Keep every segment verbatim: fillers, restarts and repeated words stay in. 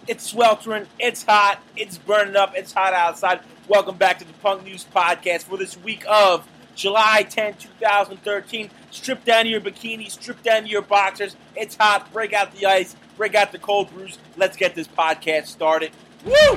It's sweltering, it's hot, it's burning up, it's hot outside. Welcome back to the Punk News Podcast for this week of July tenth, twenty thirteen. Strip down to your bikini, strip down to your boxers. It's hot, break out the ice, break out the cold brews. Let's get this podcast started. Woo!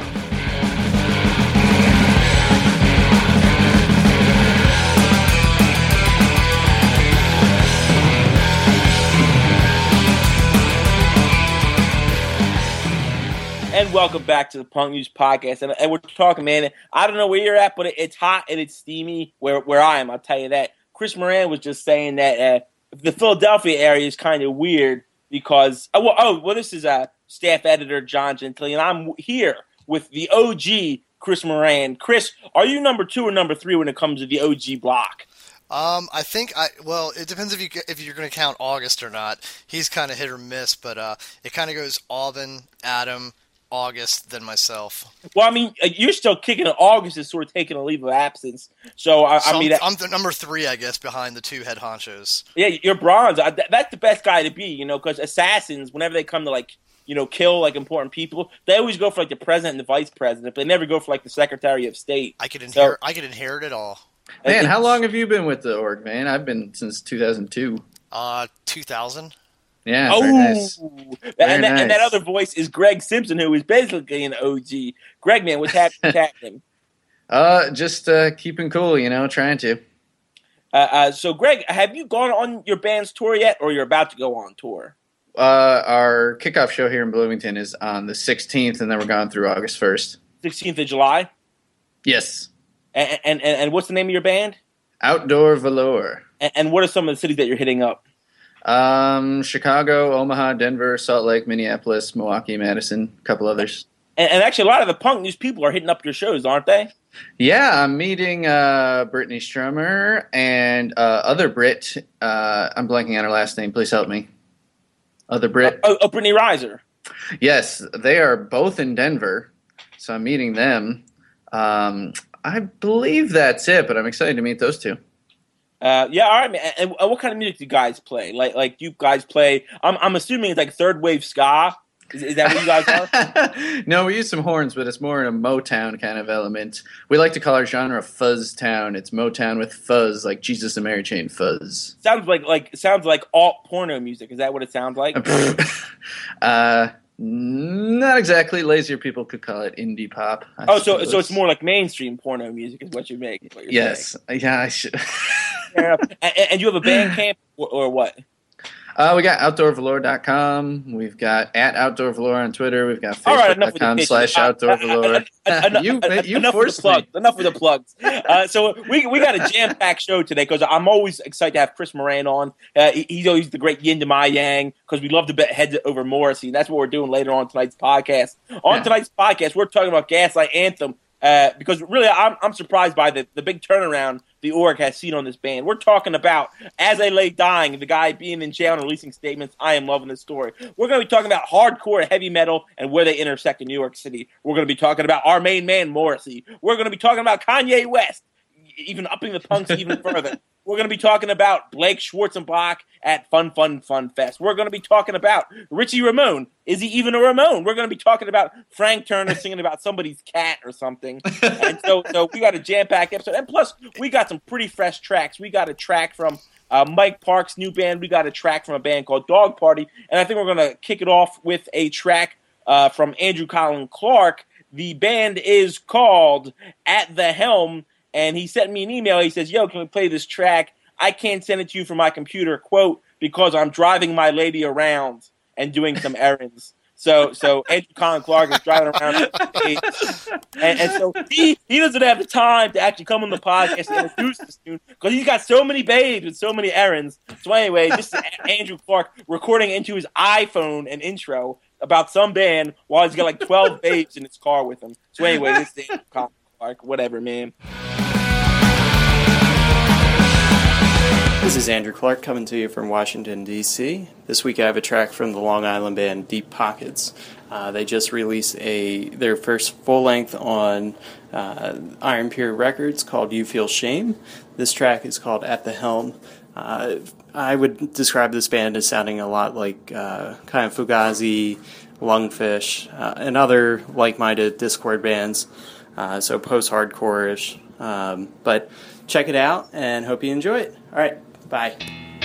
And welcome back to the Punk News Podcast. And, and we're talking, man, I don't know where you're at, but it, it's hot and it's steamy where, where I am, I'll tell you that. Chris Moran was just saying that uh, the Philadelphia area is kind of weird because, oh, well, oh, well this is uh, staff editor John Gentile, and I'm here with the O G Chris Moran. Chris, are you number two or number three when it comes to the O G block? Um, I think I well, it depends if you if you're going to count August or not. He's kind of hit or miss, but uh, it kind of goes Alvin, Adam, August, then myself. Well, I mean, you're still kicking it. August is sort of taking a leave of absence. So, I, so I mean... I'm, I'm the number three, I guess, behind the two head honchos. Yeah, you're bronze. I, that's the best guy to be, you know, because assassins, whenever they come to, like, you know, kill, like, important people, they always go for, like, the president and the vice president, but they never go for, like, the secretary of state. I could inherit, so, I could inherit it all. Man, how long have you been with the org, man? I've been since two thousand two. Uh, two thousand? Yeah, oh, very nice. And, very and, nice. That, and that other voice is Greg Simpson, who is basically an O G. Greg, man, what's happening? What's happening? Uh, just uh, keeping cool, you know, trying to. Uh, uh, so, Greg, have you gone on your band's tour yet, or you're about to go on tour? Uh, our kickoff show here in Bloomington is on the sixteenth, and then we're going through August first. sixteenth of July? Yes. And, and, and, and what's the name of your band? Outdoor Velour. And, and what are some of the cities that you're hitting up? Um, Chicago, Omaha, Denver, Salt Lake, Minneapolis, Milwaukee, Madison, a couple others. And, and actually, a lot of the Punk News people are hitting up your shows, aren't they? Yeah, I'm meeting uh, Brittany Strummer and uh, other Brit. Uh, I'm blanking on her last name. Please help me. Other Brit. Oh, oh, Brittany Reiser. Yes, they are both in Denver, so I'm meeting them. Um, I believe that's it, but I'm excited to meet those two. Uh, yeah, all right, man. And, and what kind of music do you guys play? Like, like you guys play? I'm, I'm assuming it's like third wave ska. Is, is that what you guys are? No, we use some horns, but it's more in a Motown kind of element. We like to call our genre Fuzz Town. It's Motown with fuzz, like Jesus and Mary Chain fuzz. Sounds like like sounds like alt porno music. Is that what it sounds like? uh, not exactly. Lazier people could call it indie pop. I oh, so suppose. so it's more like mainstream porno music is what you make. What yes, saying. Yeah, I should. Fair enough. And, and you have a band camp or, or what? Uh, we got outdoor velour dot com. We've got at Outdoor Velour on Twitter. We've got Facebook dot com right, slash Outdoor Velour. You, you enough forced with the plugs. me. Enough with the plugs. Uh, so we we got a jam-packed show today because I'm always excited to have Chris Moran on. Uh, he, he's always the great yin to my yang because we love to bet heads over Morrissey. And that's what we're doing later on tonight's podcast. On yeah. tonight's podcast, we're talking about Gaslight Anthem. Uh, because really, I'm I'm surprised by the, the big turnaround the org has seen on this band. We're talking about As I Lay Dying, the guy being in jail and releasing statements. I am loving this story. We're going to be talking about hardcore and heavy metal and where they intersect in New York City. We're going to be talking about our main man, Morrissey. We're going to be talking about Kanye West, even upping the punks even further. We're going to be talking about Blake Schwarzenbach at Fun Fun Fun Fest. We're going to be talking about Richie Ramone. Is he even a Ramone? We're going to be talking about Frank Turner singing about somebody's cat or something. And so, so we got a jam-packed episode. And plus, we got some pretty fresh tracks. We got a track from uh, Mike Park's new band. We got a track from a band called Dog Party. And I think we're going to kick it off with a track uh, from Andrew Colin Clark. The band is called At the Helm. And he sent me an email. He says, yo, can we play this track? I can't send it to you from my computer, quote, because I'm driving my lady around and doing some errands. So so Andrew Colin Clark is driving around. And, and so he, he doesn't have the time to actually come on the podcast and introduce this tune because he's got so many babes and so many errands. So anyway, this is Andrew Clark recording into his iPhone an intro about some band while he's got like twelve babes in his car with him. So anyway, this is Andrew Colin Clark. Whatever, man. This is Andrew Clark coming to you from Washington, D C This week I have a track from the Long Island band Deep Pockets. Uh, they just released a their first full-length on uh, Iron Pier Records called You Feel Shame. This track is called At the Helm. Uh, I would describe this band as sounding a lot like uh, kind of Fugazi, Lungfish, uh, and other like-minded Discord bands. Uh, so post-hardcore-ish. Um, but check it out and hope you enjoy it. All right, bye.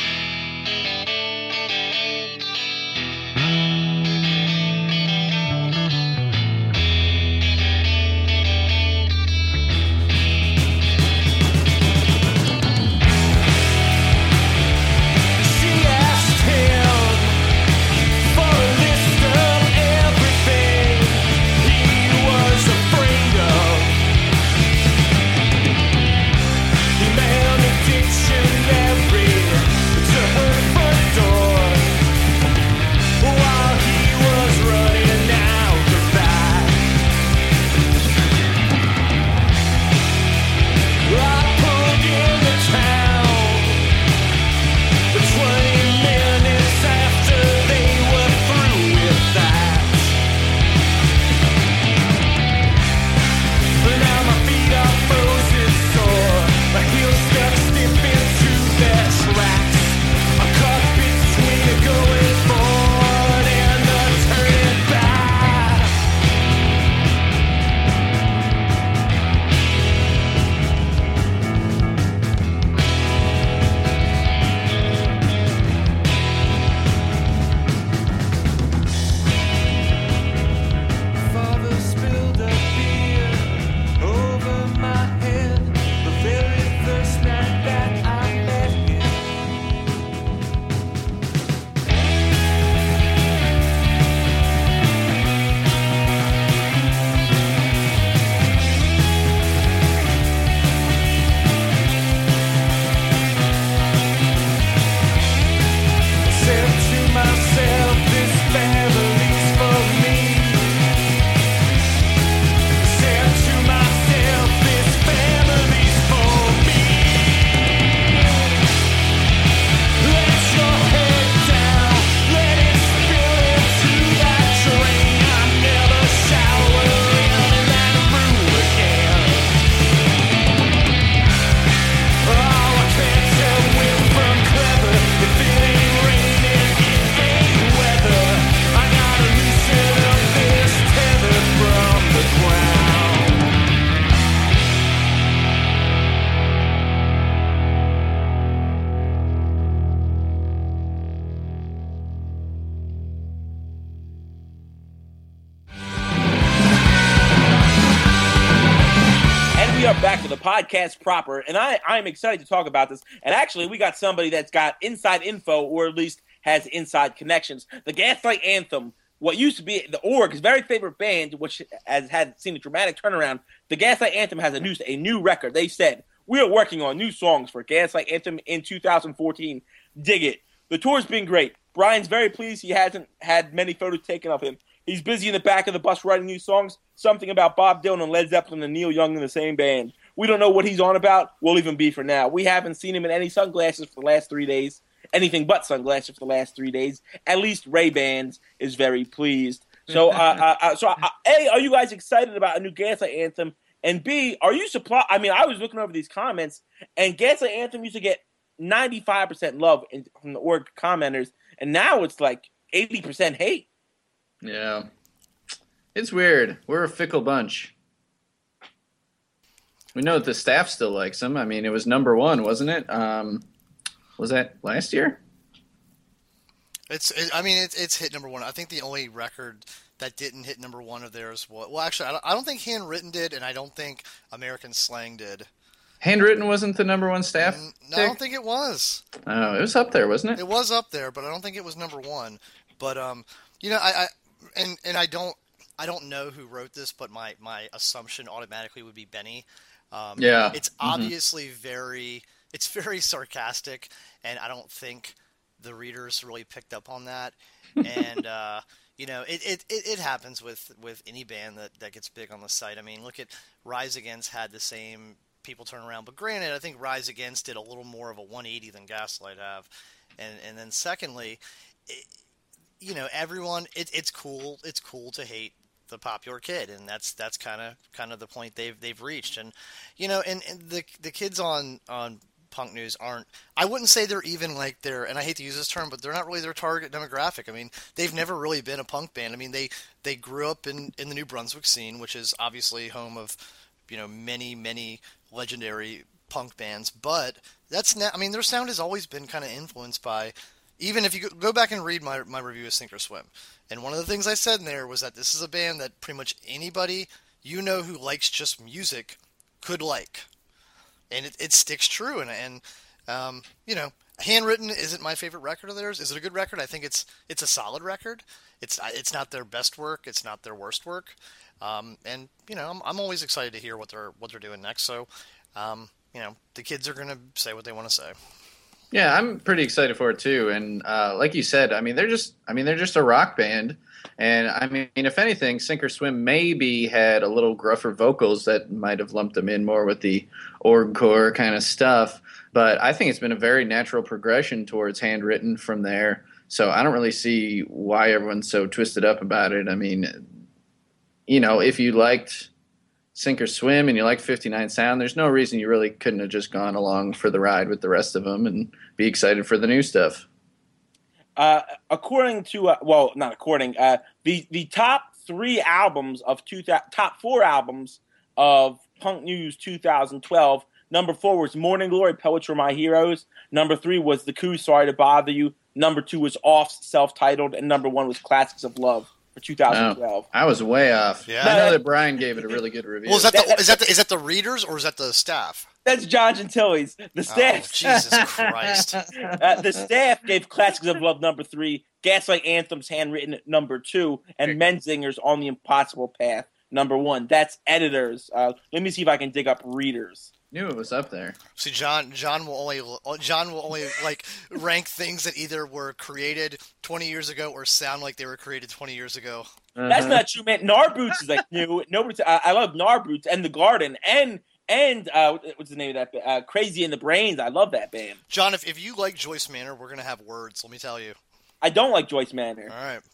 Back to the podcast proper, and I, I'm excited to talk about this. And actually, we got somebody that's got inside info, or at least has inside connections. The Gaslight Anthem, what used to be the Org's very favorite band, which has had seen a dramatic turnaround. The Gaslight Anthem has a new a new record. They said, we are working on new songs for Gaslight Anthem in two thousand fourteen. Dig it. The tour's been great. Brian's very pleased he hasn't had many photos taken of him. He's busy in the back of the bus writing new songs, something about Bob Dylan and Led Zeppelin and Neil Young in the same band. We don't know what he's on about. We'll leave him be for now. We haven't seen him in any sunglasses for the last three days. Anything but sunglasses for the last three days. At least Ray-Bans is very pleased. So, uh, uh, uh, so uh, A, are you guys excited about a new Gaslight Anthem? And B, are you surprised? I mean, I was looking over these comments, and Gaslight Anthem used to get ninety-five percent love in, from the org commenters, and now it's like eighty percent hate. Yeah. It's weird. We're a fickle bunch. We know that the staff still likes him. I mean, it was number one, wasn't it? Um, was that last year? It's. It, I mean, it's it's hit number one. I think the only record that didn't hit number one of theirs was well, actually, I don't, I don't think Handwritten did, and I don't think American Slang did. Handwritten wasn't the number one staff? Mm, no, I don't think it was. Oh, it was up there, wasn't it? It was up there, but I don't think it was number one. But um, you know, I, I and and I don't I don't know who wrote this, but my my assumption automatically would be Benny. Um, yeah, it's mm-hmm. obviously very it's very sarcastic, and I don't think the readers really picked up on that. And uh, you know, it, it, it, it happens with, with any band that, that gets big on the site. I mean, look at Rise Against had the same people turn around, but granted, I think Rise Against did a little more of a one eighty than Gaslight have. And and then secondly, it, you know, everyone it, it's cool it's cool to hate the popular kid, and that's that's kind of kind of the point they've they've reached. And you know, and, and the the kids on on Punk News aren't. I wouldn't say they're even like their. And I hate to use this term, but they're not really their target demographic. I mean, they've never really been a punk band. I mean, they they grew up in in the New Brunswick scene, which is obviously home of, you know, many many legendary punk bands. But that's not. I mean, their sound has always been kind of influenced by. Even if you go back and read my my review of Sink or Swim, and one of the things I said in there was that this is a band that pretty much anybody you know who likes just music could like, and it, it sticks true. And and um, you know, Handwritten isn't my favorite record of theirs. Is it a good record? I think it's it's a solid record. It's it's not their best work. It's not their worst work. Um, and you know, I'm I'm always excited to hear what they're what they're doing next. So, um, you know, the kids are gonna say what they want to say. Yeah, I'm pretty excited for it too. And uh, like you said, I mean, they're just, I mean, they're just a rock band. And I mean, if anything, Sink or Swim maybe had a little gruffer vocals that might have lumped them in more with the orgcore kind of stuff. But I think it's been a very natural progression towards Handwritten from there. So I don't really see why everyone's so twisted up about it. I mean, you know, if you liked Sink or Swim and you like fifty-nine Sound, there's no reason you really couldn't have just gone along for the ride with the rest of them and be excited for the new stuff. Uh, according to, uh, well, not according, uh, the, the top three albums of two, top four albums of Punk News two thousand twelve, number four was Morning Glory, Poets Were My Heroes. Number three was The Coup, Sorry to Bother You. Number two was Off's Self-Titled. And number one was Classics of Love. For two thousand twelve, oh, I was way off. Yeah. I know that Brian gave it a really good review. Well, is that the is that the, is that the readers or is that the staff? That's John Gentili's. The staff. Oh, Jesus Christ. uh, the staff gave Classics of Love number three, Gaslight Anthems Handwritten number two, and Menzingers On the Impossible Path number one. That's editors. Uh, let me see if I can dig up readers. Knew it was up there. See, John. John will only. John will only like rank things that either were created twenty years ago or sound like they were created twenty years ago. Uh-huh. That's not true, man. Narboots is like new. Nobody. I, I love Narboots and The Garden and and uh, what's the name of that? Uh, Crazy in the Brains. I love that band. John, if if you like Joyce Manor, we're gonna have words. Let me tell you. I don't like Joyce Manor. All right.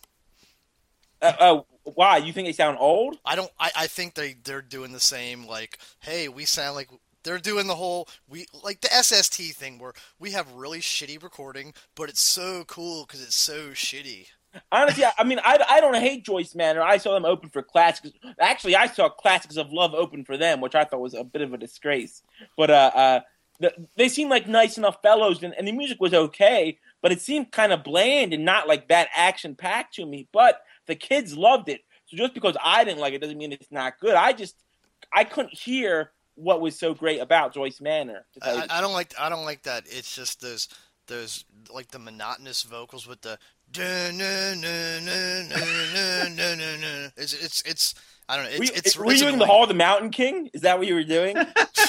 Uh, uh, why? You think they sound old? I don't. I, I think they they're doing the same. Like, hey, we sound like. They're doing the whole we like the S S T thing where we have really shitty recording, but it's so cool because it's so shitty. Honestly, I, I mean, I, I don't hate Joyce Manor. I saw them open for Classics. Actually, I saw Classics of Love open for them, which I thought was a bit of a disgrace. But uh, uh, the, they seemed like nice enough fellows, and, and the music was okay, but it seemed kind of bland and not like that action-packed to me. But the kids loved it. So just because I didn't like it doesn't mean it's not good. I just, I couldn't hear what was so great about Joyce Manor. I, I don't like I don't like that. It's just those those like the monotonous vocals with the it's it's it's I don't know. It's, were you, it's, were it's you doing the Hall of the Mountain King? Is that what you were doing?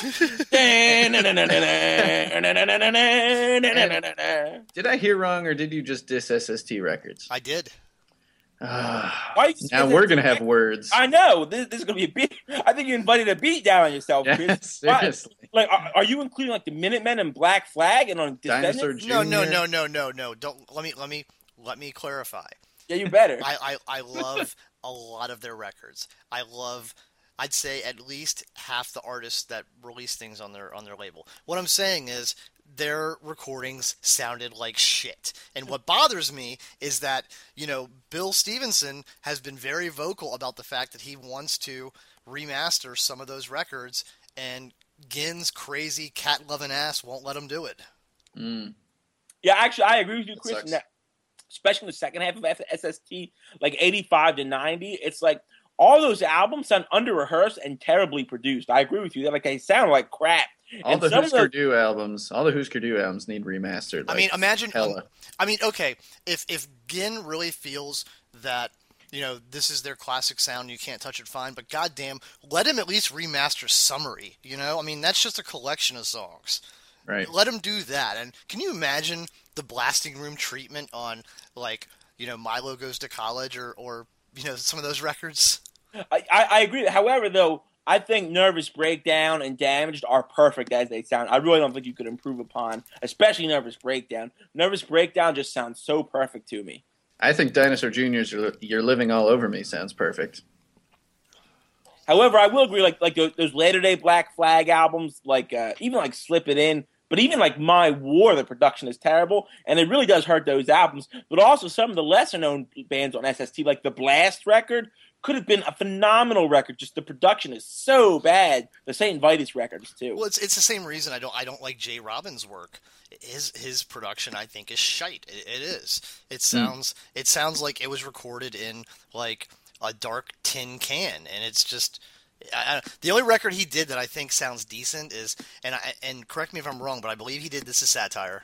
Did I hear wrong, or did you just diss S S T Records? I did. Uh, Why now we're gonna have words. I know this, this is gonna be a beat. I think you invited a beat down on yourself, Chris. Yes, seriously. Why? Like, are, are you including like the Minutemen and Black Flag and on Dinosaur Descendants? No, no, Junior? no, no, no, no. Don't let me let me let me clarify. Yeah, you better. I, I, I love a lot of their records. I love, I'd say at least half the artists that release things on their on their label. What I'm saying is their recordings sounded like shit. And what bothers me is that, you know, Bill Stevenson has been very vocal about the fact that he wants to remaster some of those records, and Ginn's crazy cat-loving ass won't let him do it. Mm. Yeah, actually, I agree with you, That Chris. sucks. in that- especially in the second half of S S T, like eighty-five to ninety, it's like all those albums sound under-rehearsed and terribly produced. I agree with you. They're like they sound like crap. All And the some of Husker those- Du albums, all the Husker Du albums need remastered. I like mean, imagine. hella. I mean, okay, if if Ginn really feels that, you know, this is their classic sound, you can't touch it, fine. But goddamn, let him at least remaster Summary. You know, I mean, that's just a collection of songs. Right. Let him do that. And can you imagine the blasting room treatment on, like, you know, Milo Goes to College or or you know, some of those records? I, I, I agree. However, though, I think Nervous Breakdown and Damaged are perfect as they sound. I really don't think you could improve upon, especially Nervous Breakdown. Nervous Breakdown just sounds so perfect to me. I think Dinosaur Junior's You're Living All Over Me sounds perfect. However, I will agree, like like those, those later day Black Flag albums, like uh, even like Slip It In, But even like My War, the production is terrible, and it really does hurt those albums. But also some of the lesser-known bands on S S T, like the Blast record, could have been a phenomenal record. Just the production is so bad. The Saint Vitus records too. Well, it's it's the same reason I don't I don't like Jay Robbins' work. His his production I think is shite. It, it is. It sounds mm. it sounds like it was recorded in like a dark tin can, and it's just. I, I, the only record he did that I think sounds decent is, and I, and correct me if I'm wrong, but I believe he did This Is Satire,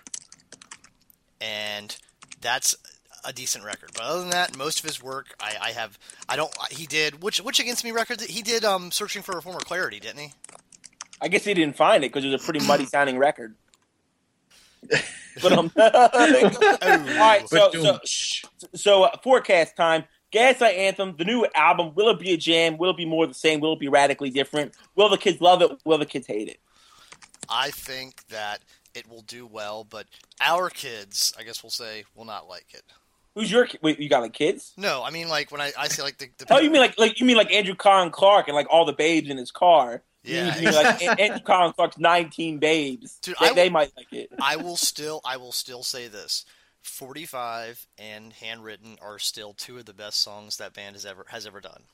and that's a decent record. But other than that, most of his work, I, I have, I don't. He did which which Against Me record? He did um, Searching for a Former Clarity, didn't he? I guess he didn't find it because it was a pretty muddy sounding record. But um, all right, so so, so uh, forecast time. Gaslight Anthem, the new album, will it be a jam? Will it be more of the same? Will it be radically different? Will the kids love it? Will the kids hate it? I think that it will do well, but our kids, I guess we'll say, will not like it. Who's your kid? Wait, you got like kids? No, I mean like when I, I say like the, the oh, you mean like like you mean like Andrew Collin Clark and like all the babes in his car? Yeah, you mean like Andrew Collin Clark's nineteen babes. Dude, they, will, they might like it. I will still, I will still say this. forty-five and Handwritten are still two of the best songs that band has ever has ever done.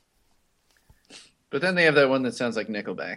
But then they have that one that sounds like Nickelback.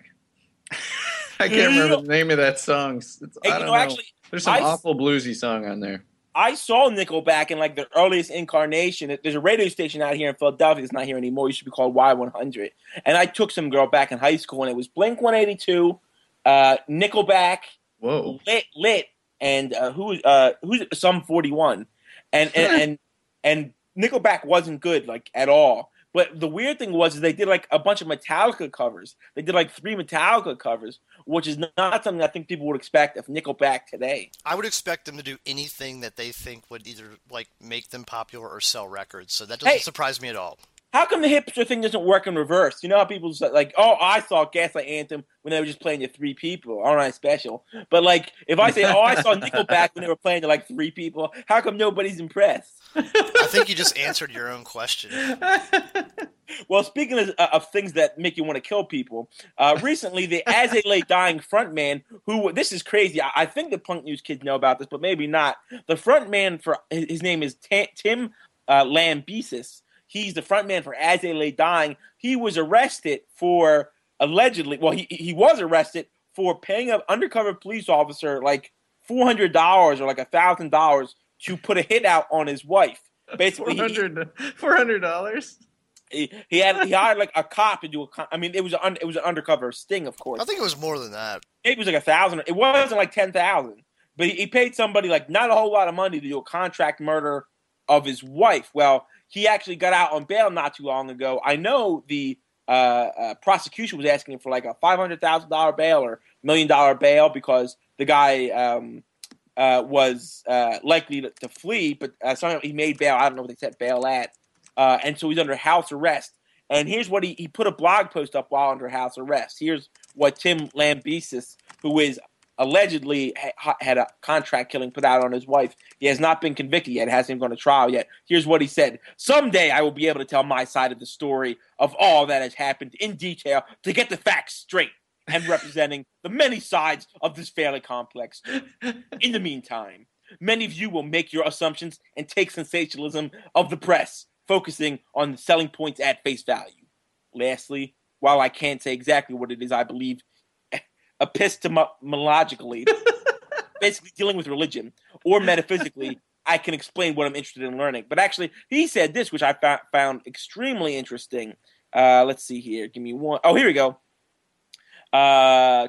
I can't remember the name of that song. It's, hey, I don't you know, know. Actually, There's some I, awful bluesy song on there. I saw Nickelback in like the earliest incarnation. There's a radio station out here in Philadelphia. It's not here anymore. It used to be called Y one hundred. And I took some girl back in high school, and it was Blink one eighty-two, uh, Nickelback, Whoa, Lit, Lit. And uh, who uh, who's Sum forty-one, and and, and and Nickelback wasn't good like at all. But the weird thing was is they did like a bunch of Metallica covers. They did like three Metallica covers, which is not something I think people would expect of Nickelback today. I would expect them to do anything that they think would either like make them popular or sell records. So that doesn't hey, surprise me at all. How come the hipster thing doesn't work in reverse? You know how people say, like, oh, I saw Gaslight Anthem when they were just playing to three people. All right, special. But, like, if I say, oh, I saw Nickelback when they were playing to, like, three people, how come nobody's impressed? I think you just answered your own question. Well, speaking of, uh, of things that make you want to kill people, uh, recently the As They Lay Dying frontman, who, this is crazy, I, I think the Punk News kids know about this, but maybe not. The frontman for, his, his name is T- Tim uh, Lambesis. He's the frontman for As They Lay Dying. He was arrested for allegedly, well, he he was arrested for paying an undercover police officer like four hundred dollars or like one thousand dollars to put a hit out on his wife. Basically, four hundred dollars? He, he had he hired like a cop to do a. I mean, it was an it was an undercover sting, of course. I think it was more than that. It was like a thousand. It wasn't like ten thousand, but he, he paid somebody like not a whole lot of money to do a contract murder of his wife. Well, he actually got out on bail not too long ago. I know the uh, uh, prosecution was asking for like a five hundred thousand dollar bail or million dollar bail because the guy um, uh, was uh, likely to, to flee, but uh, somehow he made bail. I don't know what they set bail at. Uh, and so he's under house arrest. And here's what he, he put a blog post up while under house arrest. Here's what Tim Lambesis, who is allegedly ha- had a contract killing put out on his wife. He has not been convicted yet. Hasn't even gone to trial yet. Here's what he said. Someday I will be able to tell my side of the story of all that has happened in detail to get the facts straight and representing the many sides of this fairly complex story. In the meantime, many of you will make your assumptions and take sensationalism of the press, focusing on the selling points at face value. Lastly, while I can't say exactly what it is I believe epistemologically, basically dealing with religion, or metaphysically, I can explain what I'm interested in learning. But actually, he said this, which I fa- found extremely interesting. Uh, let's see here. Give me one. Oh, here we go. Uh,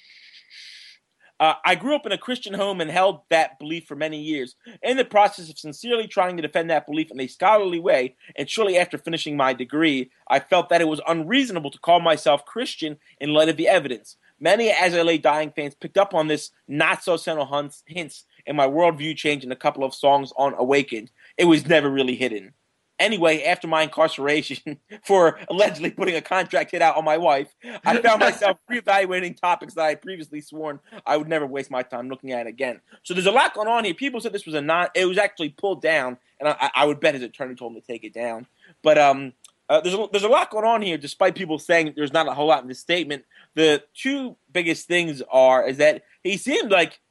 uh, I grew up in a Christian home and held that belief for many years. In the process of sincerely trying to defend that belief in a scholarly way, and shortly after finishing my degree, I felt that it was unreasonable to call myself Christian in light of the evidence. Many As I Lay Dying fans picked up on this not-so-subtle hints, and my worldview changed in a couple of songs on Awakened. It was never really hidden. Anyway, after my incarceration for allegedly putting a contract hit out on my wife, I found myself reevaluating topics that I had previously sworn I would never waste my time looking at again. So there's a lot going on here. People said this was a non. It was actually pulled down, and I, I would bet his attorney told him to take it down. But um, uh, there's a, there's a lot going on here, despite people saying there's not a whole lot in this statement. The two biggest things are is that he seemed like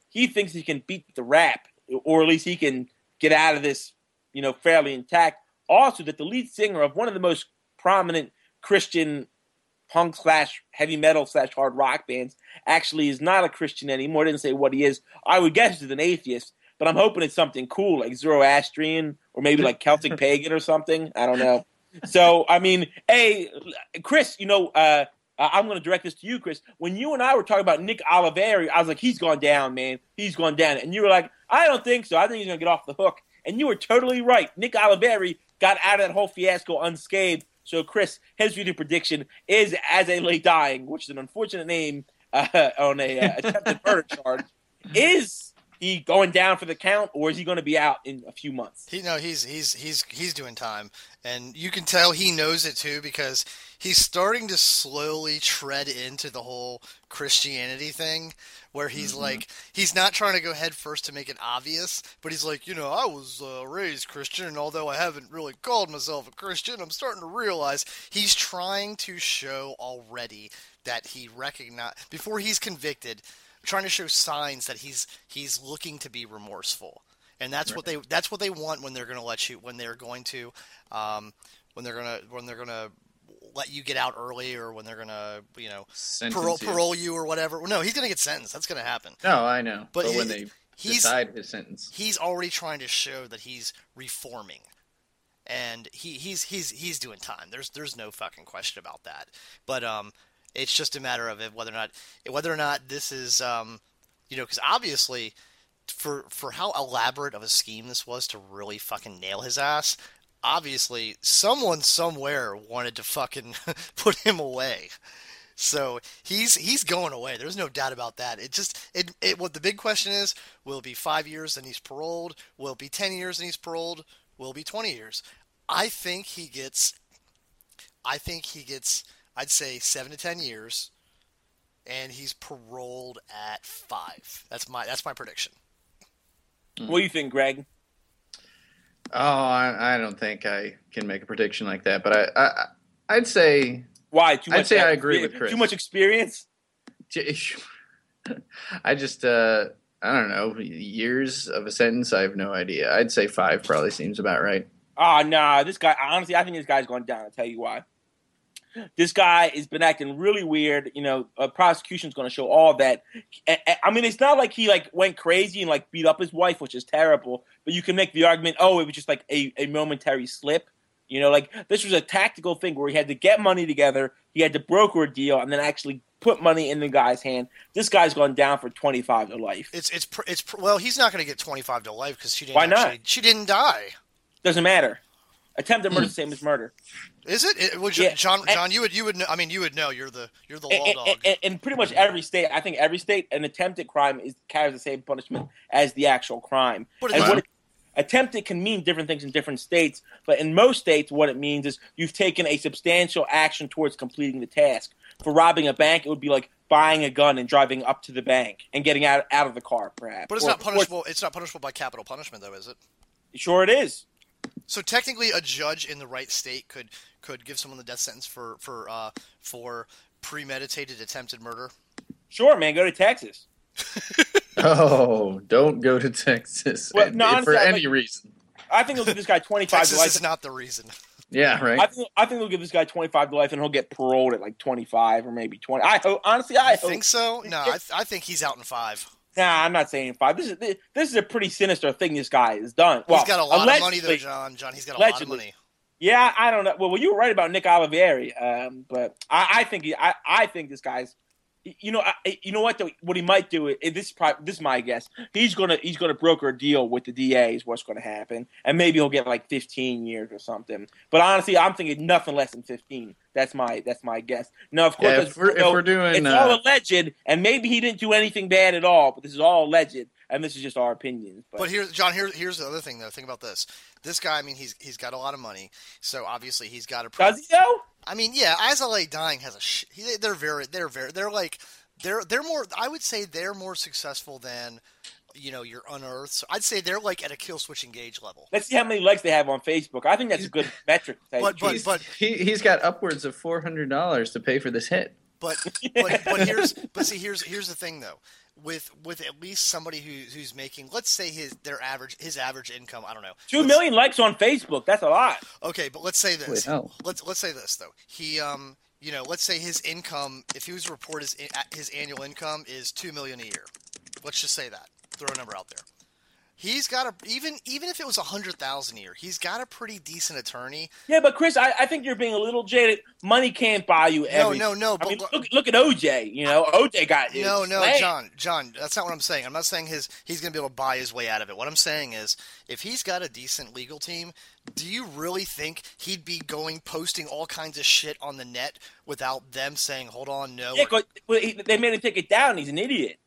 he thinks he can beat the rap, or at least he can get out of this, you know, fairly intact. Also, that the lead singer of one of the most prominent Christian punk slash heavy metal slash hard rock bands actually is not a Christian anymore. Didn't say what he is. I would guess he's an atheist, but I'm hoping it's something cool like Zoroastrian or maybe like Celtic pagan or something. I don't know. So, I mean, hey, Chris, you know, uh, I'm going to direct this to you, Chris. When you and I were talking about Nick Oliveri, I was like, he's gone down, man. He's gone down. And you were like, I don't think so. I think he's going to get off the hook. And you were totally right. Nick Oliveri got out of that whole fiasco unscathed. So, Chris, his video prediction is As I Lay Dying, which is an unfortunate name uh, on a uh, attempted murder charge. Is he going down for the count, or is he going to be out in a few months? He no, he's he's he's he's doing time, and you can tell he knows it too because he's starting to slowly tread into the whole Christianity thing, where he's mm-hmm. like he's not trying to go head first to make it obvious, but he's like, you know, I was uh, raised Christian, and although I haven't really called myself a Christian, I'm starting to realize he's trying to show already that he recognize before he's convicted. Trying to show signs that he's he's looking to be remorseful, and that's right. what they that's what they want when they're going to let you when they're going to um, when they're gonna when they're gonna let you get out early, or when they're gonna you know parole, parole you or whatever. No, he's going to get sentenced. That's going to happen. No, I know. But, but he, when they decide his sentence, he's already trying to show that he's reforming, and he he's he's he's doing time. There's there's no fucking question about that. But um. It's just a matter of whether or not whether or not this is, um, you know, because obviously, for for how elaborate of a scheme this was to really fucking nail his ass, obviously someone somewhere wanted to fucking put him away. So he's he's going away. There's no doubt about that. It just it it what the big question is: will it be five years and he's paroled? Will it be ten years and he's paroled? Will it be twenty years? I think he gets. I think he gets. I'd say seven to ten years, and he's paroled at five. That's my that's my prediction. What do you think, Greg? Oh, I, I don't think I can make a prediction like that, but I, I I'd say why? Too much I'd say I agree with Chris. Too much experience. I just uh, I don't know, years of a sentence. I have no idea. I'd say five probably seems about right. Oh, nah, this guy. Honestly, I think this guy's going down. I'll tell you why. This guy has been acting really weird. You know, uh, prosecution's going to show all that. I, I mean, it's not like he like went crazy and like beat up his wife, which is terrible. But you can make the argument, oh, it was just like a, a momentary slip. You know, like this was a tactical thing where he had to get money together, he had to broker a deal, and then actually put money in the guy's hand. This guy's gone down for twenty-five to life. It's it's it's well, he's not going to get twenty-five to life because she didn't. Why not? Actually, she didn't die. Doesn't matter. Attempted murder is the same as murder. Is it? it would you, yeah. John, John, you would, you would know. I mean, you would know. You're the, you're the law and, dog. And, and, and pretty much every state, I think every state, an attempted crime is carries the same punishment as the actual crime. But and what it, attempted can mean different things in different states, but in most states, what it means is you've taken a substantial action towards completing the task. For robbing a bank, it would be like buying a gun and driving up to the bank and getting out out of the car, perhaps. But it's or, not punishable. Or, it's not punishable by capital punishment, though, is it? Sure, it is. So technically, a judge in the right state could could give someone the death sentence for for uh, for premeditated attempted murder. Sure, man. Go to Texas. Oh, don't go to Texas well, no, honestly, for I, any like, reason. I think they'll give this guy twenty-five Texas to life. is not the reason. Yeah, right. I think I think they'll give this guy twenty-five to life, and he'll get paroled at like twenty-five or maybe twenty. I hope. Honestly, I you hope. think so? No, I, th- I think he's out in five. Nah, I'm not saying five. This is this is a pretty sinister thing this guy has done. Well, he's got a lot of money, though, John. John, he's got a lot of money. Yeah, I don't know. Well, well you were right about Nick Oliveri, um, but I, I think he, I, I think this guy's. You know, I, you know what? Though, what he might do is this. Is probably, this is my guess. He's gonna he's gonna broker a deal with the D A. Is what's going to happen, and maybe he'll get like fifteen years or something. But honestly, I'm thinking nothing less than fifteen. That's my that's my guess. Now, of course, yeah, if, we're, you know, if we're doing, it's uh, all alleged, and maybe he didn't do anything bad at all. But this is all alleged, and this is just our opinions. But, but here's John. Here, here's the other thing, though. Think about this. This guy. I mean, he's he's got a lot of money, so obviously he's got a. Does he though? I mean, yeah. As L A Dying has a. Sh- they're very. They're very. They're like. They're they're more. I would say they're more successful than, you know, your Unearths. So I'd say they're like at a Kill Switch Engage level. Let's see how many likes they have on Facebook. I think that's a good metric. But but he's, but he he's got upwards of four hundred dollars to pay for this hit. But but but here's but see here's here's the thing though. With with at least somebody who who's making, let's say his their average his average income, I don't know, Two let's, million likes on Facebook. That's a lot. Okay, but let's say this. Wait, no. Let's let's say this though. He um you know let's say his income, if he was to report his his annual income is two million a year. Let's just say that. Throw a number out there. He's got a even even if it was a hundred thousand a year, he's got a pretty decent attorney. Yeah, but Chris, I, I think you're being a little jaded. Money can't buy you everything. No, no, no. I But mean, look, look at O J. You know, O J got his no, no, slang. John, John. That's not what I'm saying. I'm not saying his he's going to be able to buy his way out of it. What I'm saying is, if he's got a decent legal team, do you really think he'd be going posting all kinds of shit on the net without them saying, "Hold on, no"? Yeah, 'cause, well, he, they made him take it down. He's an idiot.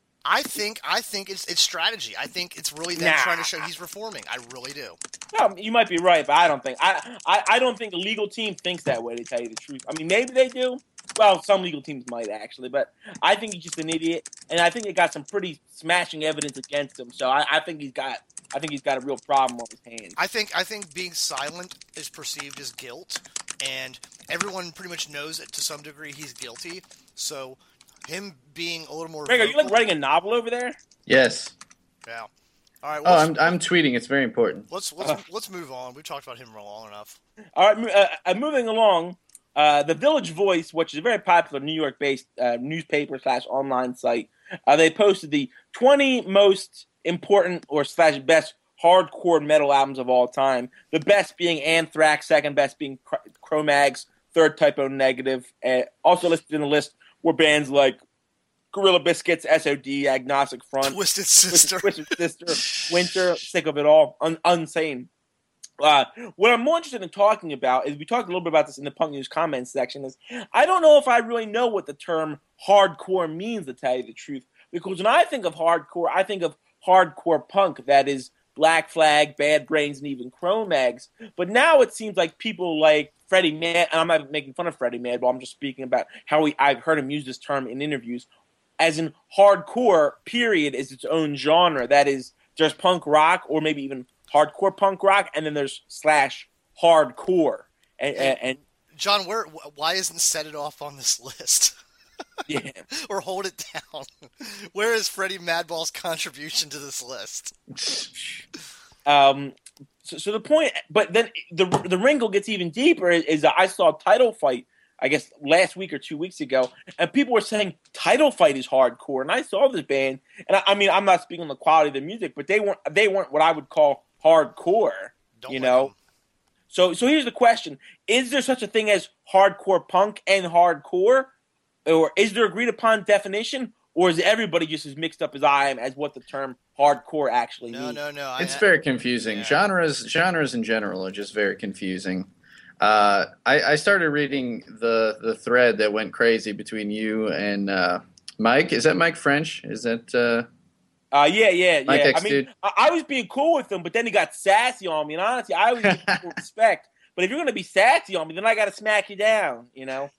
I think I think it's it's strategy. I think it's really them Nah. trying to show he's reforming. I really do. No, you might be right, but I don't think I, I I don't think a legal team thinks that way. To tell you the truth, I mean maybe they do. Well, some legal teams might actually, but I think he's just an idiot, and I think they got some pretty smashing evidence against him. So I, I think he's got I think he's got a real problem on his hands. I think I think being silent is perceived as guilt, and everyone pretty much knows that to some degree he's guilty. So him being a little more Greg, are you vocal- like writing a novel over there? Yes. Yeah. All right. Oh, Well, I'm I'm tweeting. It's very important. let's let's let's move on. We talked about him for long enough. All right, mo- uh, uh, moving along. Uh, the Village Voice, which is a very popular New York-based uh, newspaper slash online site, uh, they posted the twenty most important or slash best hardcore metal albums of all time. The best being Anthrax, second best being Cro- Cro-Mags, third Typo Negative. Uh, also listed in the list were bands like Gorilla Biscuits, S O D, Agnostic Front, Twisted Sister. Twisted Sister, Winter, Sick of It All, un- Unsane. Uh, what I'm more interested in talking about is we talked a little bit about this in the Punk News comments section. Is I don't know if I really know what the term hardcore means, to tell you the truth, because when I think of hardcore, I think of hardcore punk, that is Black Flag, Bad Brains, and even Cro-Mags. But now it seems like people like Freddie Mad, and I'm not making fun of Freddie Madball, I'm just speaking about how we, I've heard him use this term in interviews, as in hardcore, period, is its own genre. That is, there's punk rock, or maybe even hardcore punk rock, and then there's slash hardcore. And, and, and John, where why isn't Set It Off on this list? yeah. Or Hold It Down? Where is Freddie Madball's contribution to this list? Um, so, so the point, but then the the wrinkle gets even deeper. Is, is that I saw Title Fight, I guess last week or two weeks ago, and people were saying Title Fight is hardcore. And I saw this band, and I, I mean, I'm not speaking on the quality of the music, but they weren't they weren't what I would call hardcore. Don't you like know. them. So so here's the question: is there such a thing as hardcore punk and hardcore, or is there agreed upon definition? Or is everybody just as mixed up as I am as what the term hardcore actually No, means? no, no. I- It's very confusing. Yeah. Genres genres in general are just very confusing. Uh, I, I started reading the the thread that went crazy between you and uh, Mike. Is that Mike French? Is that uh, Uh, yeah, yeah, Mike yeah. X, I mean, dude. I, I was being cool with him, but then he got sassy on me. And honestly, I always give people respect. But if you're going to be sassy on me, then I got to smack you down, you know?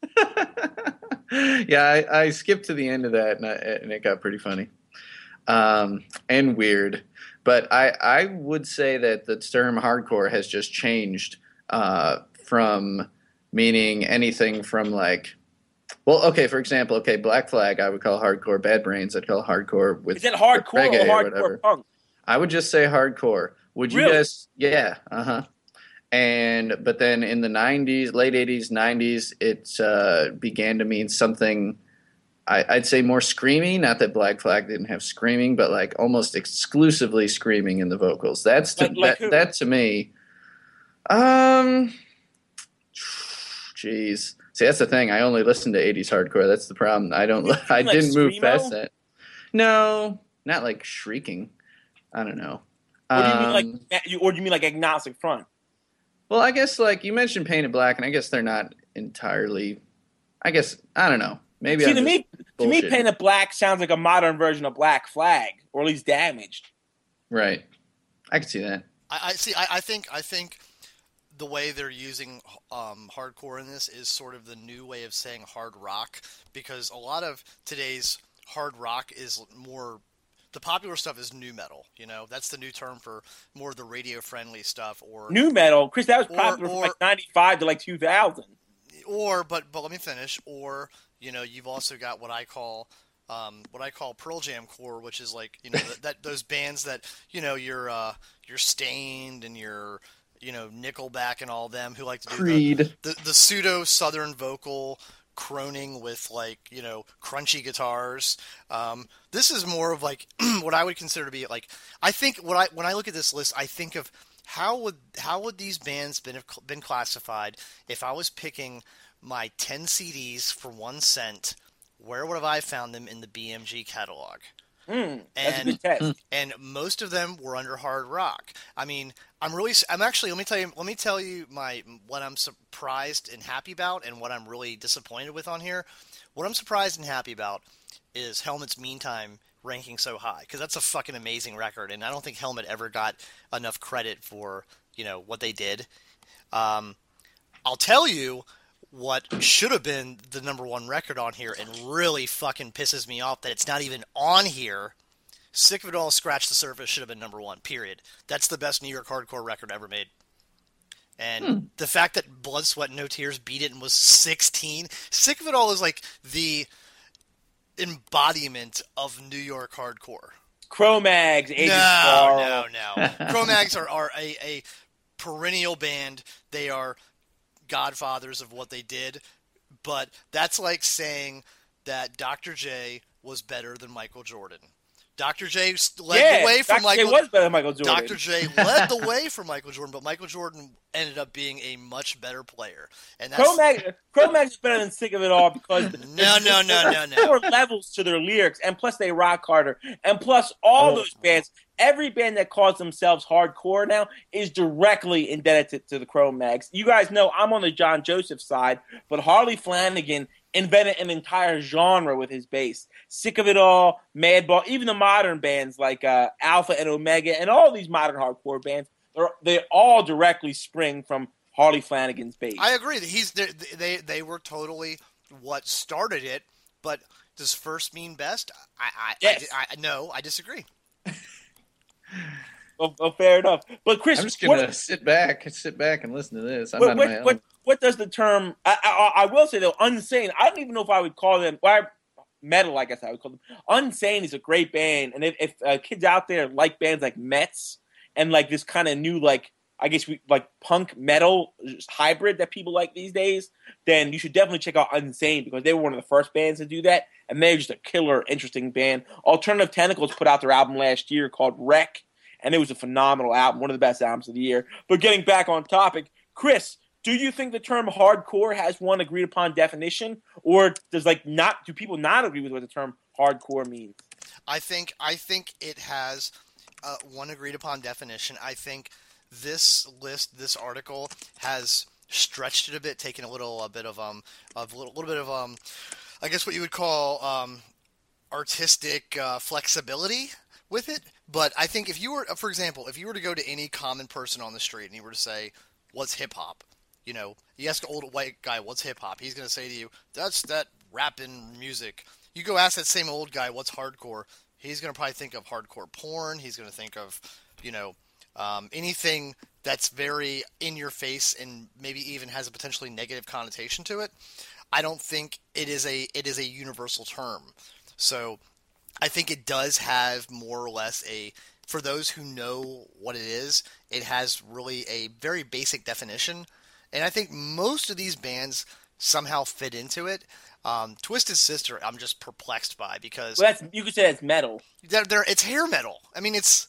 yeah, I, I skipped to the end of that, and, I, and it got pretty funny um, and weird. But I, I would say that the term hardcore has just changed uh, from meaning anything from like, well, okay, for example, okay, Black Flag I would call hardcore. Bad Brains I'd call hardcore. With Is it hardcore with reggae or whatever. hardcore punk? I would just say hardcore. Would you Really? guys? Yeah, uh huh. And but then in the nineties, late eighties, nineties, it uh, began to mean something. I, I'd say more screaming. Not that Black Flag didn't have screaming, but like almost exclusively screaming in the vocals. That's to, Like- like that, who? that to me. Um, jeez. See, that's the thing. I only listen to eighties hardcore. That's the problem. I don't. I like didn't move screamo? past that. No, not like shrieking. I don't know. Or do you mean Um, like, or do you mean like Agnostic Front? Well, I guess like you mentioned Painted Black, and I guess they're not entirely. I guess I don't know. Maybe See, I'm to just me, to me, bullshitting. Painted Black sounds like a modern version of Black Flag, or at least Damaged. Right. I can see that. I, I see. I, I think. I think the way they're using um, hardcore in this is sort of the new way of saying hard rock, because a lot of today's hard rock is more. The popular stuff is new metal. You know, that's the new term for more of the radio friendly stuff. Or New metal, Chris, that was Or- popular or- from like ninety-five to like two thousand. or but but let me finish. Or you know, you've also got what I call um, what I call Pearl Jam core, which is like you know that, that those bands that you know you're uh, you're Stained and you're you know Nickelback and all them who like to do Creed. the, the, the pseudo Southern vocal croning with like you know crunchy guitars. Um, this is more of like what I would consider to be like I think what I when I look at this list, I think of how would how would these bands been have been classified if I was picking my ten C Ds for one cent. Where would have I found them in the B M G catalog? Mm, that's and, a good test. And most of them were under hard rock. I mean, I'm really, I'm actually, let me tell you, let me tell you my, what I'm surprised and happy about and what I'm really disappointed with on here. What I'm surprised and happy about is Helmet's Meantime ranking so high, because that's a fucking amazing record. And I don't think Helmet ever got enough credit for, you know, what they did. Um, I'll tell you what should have been the number one record on here and really fucking pisses me off that it's not even on here. Sick of It All, Scratch the Surface should have been number one, period. That's the best New York hardcore record ever made. And hmm. the fact that Blood, Sweat, and No Tears beat it and was sixteen. Sick of It All is like the embodiment of New York hardcore. Cro-Mags, Agent No, no, no. Cro-Mags are, are a, a perennial band. They are godfathers of what they did, but that's like saying that Doctor J was better than Michael Jordan. Doctor J led yeah, the way from Doctor Michael. J was better than Michael Jordan. Doctor J led the way for Michael Jordan, but Michael Jordan ended up being a much better player. And that's Cro-Mags, Cro-Mags is better than Sick of It All because no, no, no, no, no. More levels to their lyrics, and plus they rock harder, and plus all oh. those bands. Every band that calls themselves hardcore now is directly indebted to, to the Cro-Mags. You guys know I'm on the John Joseph side, but Harley Flanagan invented an entire genre with his bass. Sick of It All, Madball, even the modern bands like uh, Alpha and Omega, and all these modern hardcore bands, they're, they all directly spring from Harley Flanagan's bass. I agree that he's they they they were totally what started it, but does first mean best? I I, yes. I, I no, I disagree. Well, well, fair enough. But Chris, I'm just gonna what, sit back, sit back, and listen to this. I'm what, on what, my own. what, what does the term? I, I, I will say though, Unsane. I don't even know if I would call them well, metal. I guess I would call them. Unsane is a great band, and if, if uh, kids out there like bands like Mets and like this kind of new like I guess we like punk metal hybrid that people like these days, then you should definitely check out Unsane because they were one of the first bands to do that, and they're just a killer, interesting band. Alternative Tentacles put out their album last year called Wreck, and it was a phenomenal album, one of the best albums of the year. But getting back on topic, Chris, do you think the term hardcore has one agreed upon definition, or does like not do people not agree with what the term hardcore means? I think I think it has uh, one agreed upon definition. I think this list, this article, has stretched it a bit, taken a little a bit of um of a little, little bit of um I guess what you would call um artistic uh, flexibility with it. But I think if you were, for example, if you were to go to any common person on the street and you were to say, "What's hip hop?" You know, you ask an old white guy, "What's hip hop?" He's going to say to you, "That's that rapping music." You go ask that same old guy, "What's hardcore?" He's going to probably think of hardcore porn. He's going to think of, you know, um, anything that's very in your face and maybe even has a potentially negative connotation to it. I don't think it is a it is a universal term. So I think it does have more or less a, for those who know what it is, it has really a very basic definition. And I think most of these bands somehow fit into it. Um, Twisted Sister, I'm just perplexed by because well, that's, you could say it's metal. They're, they're, it's hair metal. I mean, it's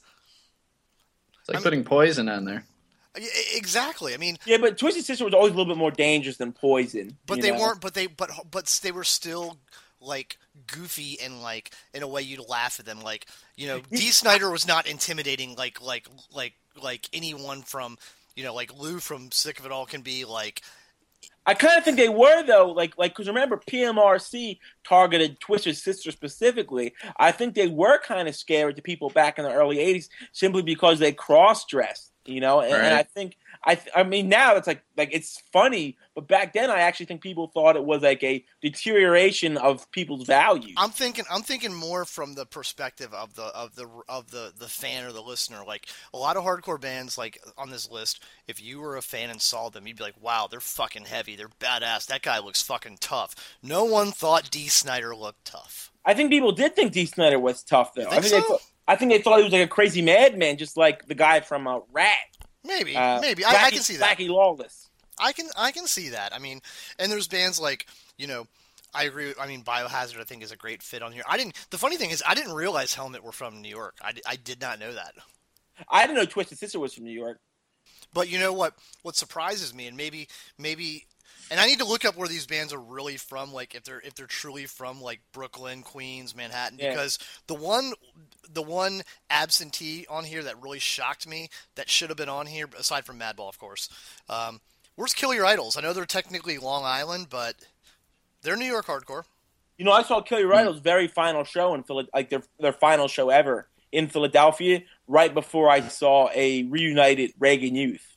it's like I mean, putting Poison on there. Exactly. I mean, yeah, but Twisted Sister was always a little bit more dangerous than Poison. But they know? weren't. But they, but but they were still like goofy and like in a way you'd laugh at them. Like, you know, Dee Snider was not intimidating like like like like anyone from, you know, like Lou from Sick of It All can be like. I kind of think they were though, like like because remember P M R C targeted Twisted Sister specifically. I think they were kind of scary to people back in the early eighties simply because they cross dressed, you know. And, right. and I think I th- I mean now it's like like it's funny, but back then I actually think people thought it was like a deterioration of people's values. I'm thinking I'm thinking more from the perspective of the of the of the, the fan or the listener. Like a lot of hardcore bands like on this list, if you were a fan and saw them, you'd be like, wow, they're fucking heavy, they're badass, that guy looks fucking tough. No one thought Dee Snider looked tough. I think people did think Dee Snider was tough though. You think I think so? they thought, I think they thought he was like a crazy madman, just like the guy from uh, Rat. Maybe, Uh, maybe Wacky, I, I can see that. Wacky Lawless. I can I can see that. I mean, and there's bands like, you know, I agree. I mean, Biohazard I think is a great fit on here. I didn't. The funny thing is, I didn't realize Helmet were from New York. I, I did not know that. I didn't know Twisted Sister was from New York. But you know what? What surprises me, and maybe maybe, and I need to look up where these bands are really from. Like if they're if they're truly from like Brooklyn, Queens, Manhattan, Yeah. because the one the one absentee on here that really shocked me that should have been on here, aside from Madball, of course. Um, where's Kill Your Idols? I know they're technically Long Island, but they're New York hardcore. You know, I saw Kill Your Idols' very final show in Philly, like their their final show ever in Philadelphia, right before I saw a reunited Reagan Youth.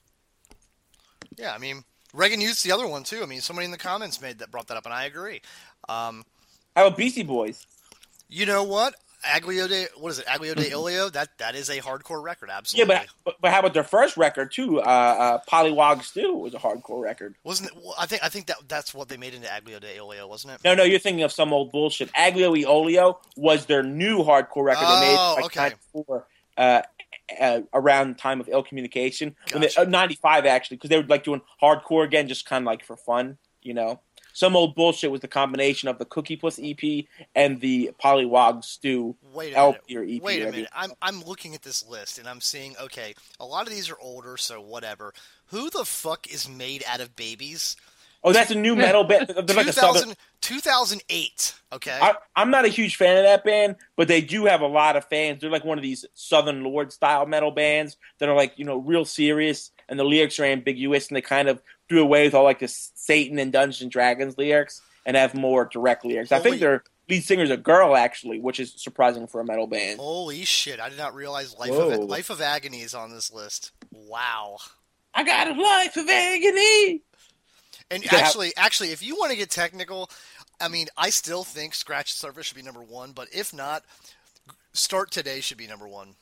Yeah, I mean, Reagan Youth's the other one too. I mean, somebody in the comments made that brought that up, and I agree. Um, How about Beastie Boys? you know what? Aglio de what is it? Aglio de Ilio. That that is a hardcore record, absolutely. Yeah, but, but but how about their first record too? Uh, uh, Pollywog Stew was a hardcore record. Wasn't it? Well, I think I think that that's what they made into Aglio de Ilio, wasn't it? No, no, you're thinking of some old bullshit. Aglio e Olio was their new hardcore record Oh, they made like okay. ninety-four, uh, uh, around the time of Ill Communication. When they, Gotcha. uh, ninety-five actually, because they were like doing hardcore again, just kind of like for fun, you know. Some old bullshit was the combination of the Cookie Puss E P and the Pollywog Stew Wait a L minute. P or E P. Wait a whatever you- minute. I'm I'm looking at this list and I'm seeing okay, a lot of these are older, so whatever. Who the fuck is Made Out of Babies? Oh, that's a new metal band. They're like a southern. two thousand, two thousand eight. Okay. I, I'm not a huge fan of that band, but they do have a lot of fans. They're like one of these Southern Lord style metal bands that are like, you know, real serious, and the lyrics are ambiguous, and they kind of do away with all like this Satan and Dungeons and Dragons lyrics and have more direct lyrics. I Holy- think their lead singer's a girl, actually, which is surprising for a metal band. Holy shit! I did not realize Life Whoa. of Life of Agony is on this list. Wow. I got a life of agony. And Yeah. actually, actually, if you want to get technical, I mean, I still think Scratch the Surface should be number one. But if not, Start Today should be number one.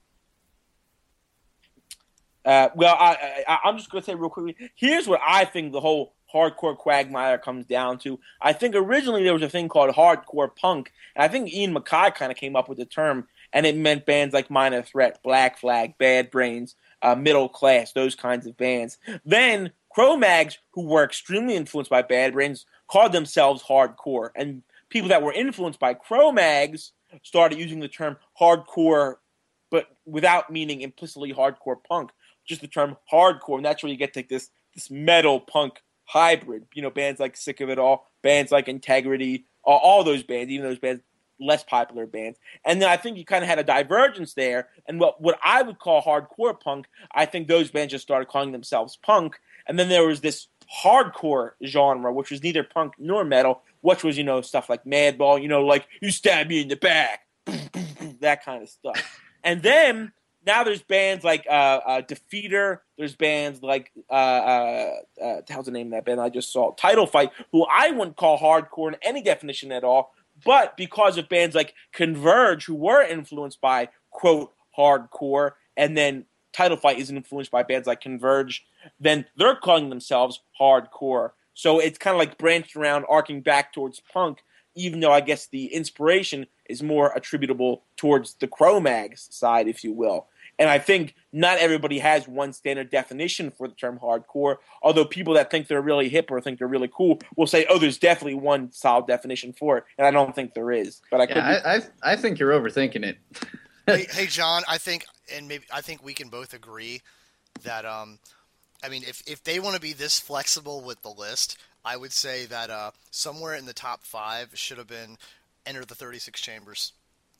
Uh, well, I, I, I'm just going to say real quickly, here's what I think the whole hardcore quagmire comes down to. I think originally there was a thing called hardcore punk, and I think Ian Mackay kind of came up with the term, and it meant bands like Minor Threat, Black Flag, Bad Brains, uh, Middle Class, those kinds of bands. Then Cro-Mags, who were extremely influenced by Bad Brains, called themselves hardcore, and people that were influenced by Cro-Mags started using the term hardcore, but without meaning implicitly hardcore punk, just the term hardcore, and that's where you get like this this metal punk hybrid. You know, bands like Sick of It All, bands like Integrity, all, all those bands, even those bands, less popular bands. And then I think you kind of had a divergence there, and what what I would call hardcore punk, I think those bands just started calling themselves punk, and then there was this hardcore genre, which was neither punk nor metal, which was, you know, stuff like Madball, you know, like, you stab me in the back, that kind of stuff. And then now there's bands like uh, uh, Defeater. There's bands like uh, uh, uh, how's the name of that band I just saw? Title Fight, who I wouldn't call hardcore in any definition at all. But because of bands like Converge, who were influenced by quote hardcore, and then Title Fight is influenced by bands like Converge, then they're calling themselves hardcore. So it's kind of like branched around, arcing back towards punk, even though I guess the inspiration is more attributable towards the Cro-Mags side, if you will. And I think not everybody has one standard definition for the term hardcore, although people that think they're really hip or think they're really cool will say, oh, there's definitely one solid definition for it, and I don't think there is. But I could Yeah, be- I, I I think you're overthinking it. hey, hey, John, I think, and maybe I think we can both agree that, um, I mean, if if they want to be this flexible with the list, I would say that uh, somewhere in the top five should have been Enter the thirty-six Chambers.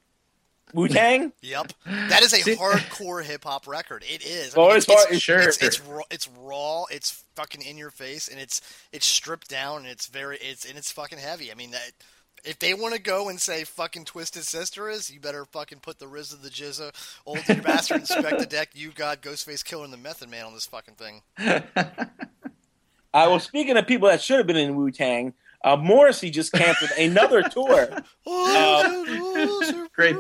Wu-Tang? Yep, that is a See- hardcore hip hop record. It is. Well, it's, it's hard- it's, sure. It's, it's raw. It's raw. It's fucking in your face, and it's it's stripped down, and it's very it's and it's fucking heavy. I mean that. if they want to go and say fucking Twisted Sister is, you better fucking put the Riz of the Jizza, Old Dirty Bastard, Inspect the Deck, You God, Ghostface Killer, and the Method Man on this fucking thing. Uh, well, speaking of people that should have been in Wu-Tang, uh, Morrissey just canceled another tour. Uh, Great.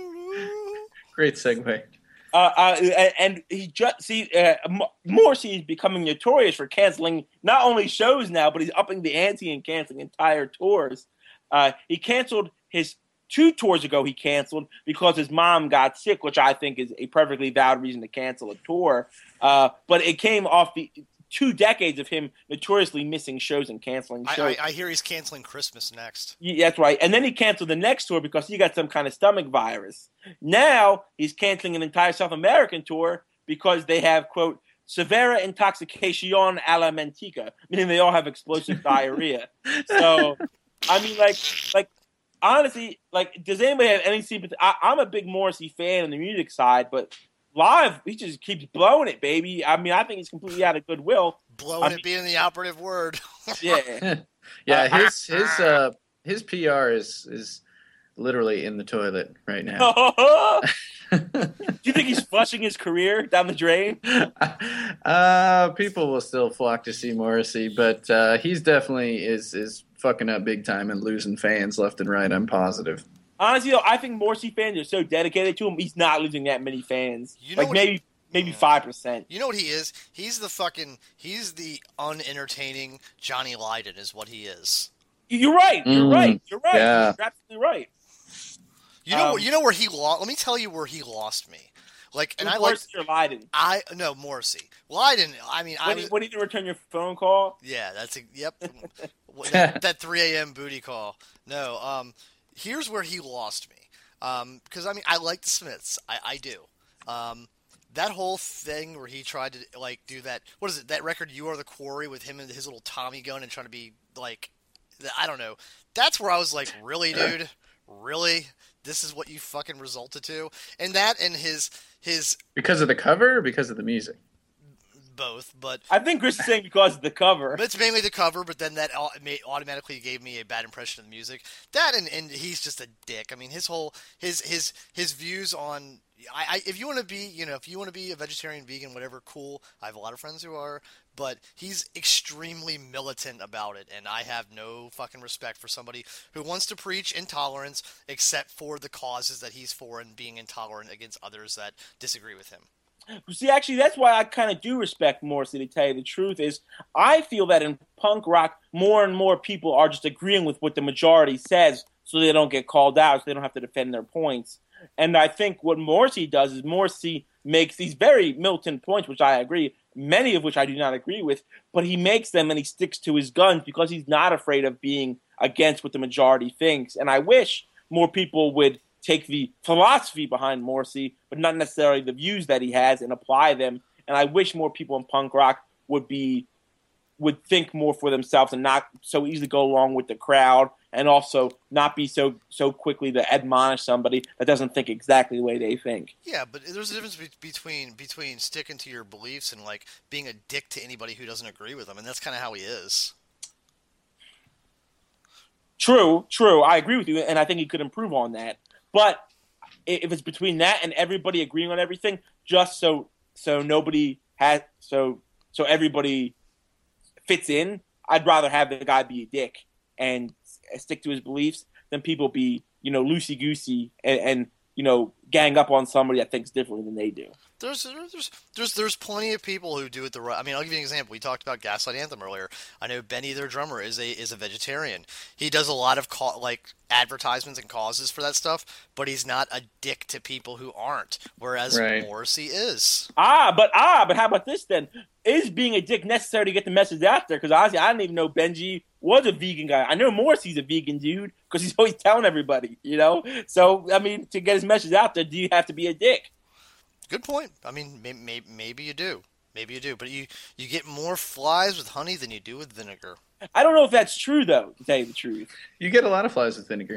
Great segue. Uh, uh, and he just see uh, Morrissey is becoming notorious for canceling not only shows now, but he's upping the ante and canceling entire tours. Uh, he canceled his two tours ago. He canceled because his mom got sick, which I think is a perfectly valid reason to cancel a tour. Uh, but it came off the two decades of him notoriously missing shows and canceling shows. I, I, I hear he's canceling Christmas next. Yeah, that's right. And then he canceled the next tour because he got some kind of stomach virus. Now he's canceling an entire South American tour because they have, quote, severe intoxicación alimentica, meaning they all have explosive diarrhea. So, I mean, like, like honestly, like, does anybody have any sympathy? I, I'm a big Morrissey fan on the music side, but live, he just keeps blowing it, baby. I mean, I think he's completely out of goodwill. Blowing I mean, it being the operative word. Yeah. Yeah, his his uh his P R is is literally in the toilet right now. Do you think he's flushing his career down the drain? Uh people will still flock to see Morrissey, but uh he's definitely is is fucking up big time and losing fans left and right, I'm positive. Honestly, though, I think Morrissey fans are so dedicated to him, he's not losing that many fans. You know like what maybe he, maybe five percent. You know what he is? He's the fucking he's the unentertaining Johnny Lydon is what he is. You're right. You're Mm, right. You're right. yeah. You're absolutely right. You know Um, you know where he lost. Let me tell you where he lost me. Like, and I like Morrissey or Lydon. I no Morrissey. Lydon. I mean, I When, was, he, when he didn't return your phone call. yeah. That's a, yep. that, that three a.m. booty call. No. Um. Here's where he lost me. Um. Because I mean, I like the Smiths. I I do. Um. That whole thing where he tried to like do that. What is it? That record, "You Are the Quarry," with him and his little Tommy gun and trying to be like, I don't know. That's where I was like, really, dude, really. This is what you fucking resulted to? And that and his his Because of the cover or because of the music? both, but I think Chris is saying because of the cover. but it's mainly the cover, but then that au- ma- automatically gave me a bad impression of the music. That and, and he's just a dick. I mean, his whole his his his views on I, I if you want to be, you know, if you want to be a vegetarian, vegan, whatever, cool. I have a lot of friends who are, but he's extremely militant about it, and I have no fucking respect for somebody who wants to preach intolerance except for the causes that he's for and being intolerant against others that disagree with him. See, actually, that's why I kind of do respect Morrissey, to tell you the truth, is I feel that in punk rock, more and more people are just agreeing with what the majority says so they don't get called out, so they don't have to defend their points. And I think what Morrissey does is Morrissey makes these very militant points, which I agree, many of which I do not agree with, but he makes them and he sticks to his guns because he's not afraid of being against what the majority thinks. And I wish more people would take the philosophy behind Morrissey, but not necessarily the views that he has, and apply them. And I wish more people in punk rock would be would think more for themselves and not so easily go along with the crowd, and also not be so so quickly to admonish somebody that doesn't think exactly the way they think. Yeah, but there's a difference be- between between sticking to your beliefs and like being a dick to anybody who doesn't agree with them, and that's kind of how he is. True, true. I agree with you, and I think he could improve on that. But if it's between that and everybody agreeing on everything, just so so nobody has so so everybody fits in, I'd rather have the guy be a dick and stick to his beliefs than people be, you know, loosey goosey and, and you know, gang up on somebody that thinks differently than they do. There's there's there's there's plenty of people who do it the right. I mean, I'll give you an example. We talked about Gaslight Anthem earlier. I know Benny, their drummer, is a is a vegetarian. He does a lot of ca- like advertisements and causes for that stuff, but he's not a dick to people who aren't. Whereas Right. Morrissey is. Ah, but ah, but how about this then? Is being a dick necessary to get the message out there? Because honestly, I didn't even know Benji was a vegan guy. I know Morrissey's a vegan dude because he's always telling everybody, you know? So, I mean, to get his message out there, do you have to be a dick? Good point. I mean, may, may, maybe you do. Maybe you do. But you, you get more flies with honey than you do with vinegar. I don't know if that's true, though, to tell you the truth. You get a lot of flies with vinegar.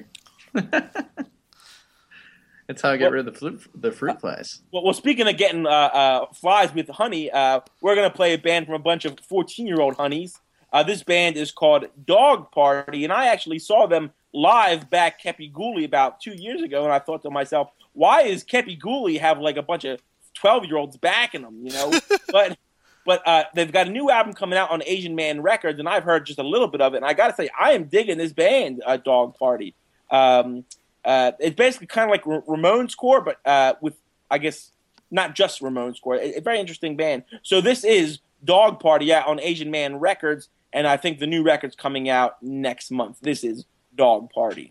That's how I get Well- rid of the fruit, the fruit flies. Well, well speaking of getting uh, uh, flies with honey, uh, we're going to play a band from a bunch of fourteen-year-old honeys. Uh, this band is called Dog Party, and I actually saw them live back Kepi Gooley about two years ago, and I thought to myself, why is Kepi Gooley have like a bunch of twelve-year-olds backing him, you know? but but uh, they've got a new album coming out on Asian Man Records, and I've heard just a little bit of it, and I got to say, I am digging this band, uh, Dog Party. Um, uh, it's basically kind of like R- Ramones core, but uh, with, I guess, not just Ramones core. A, a very interesting band. So this is Dog Party out on Asian Man Records, and I think the new record's coming out next month. This is Dog Party.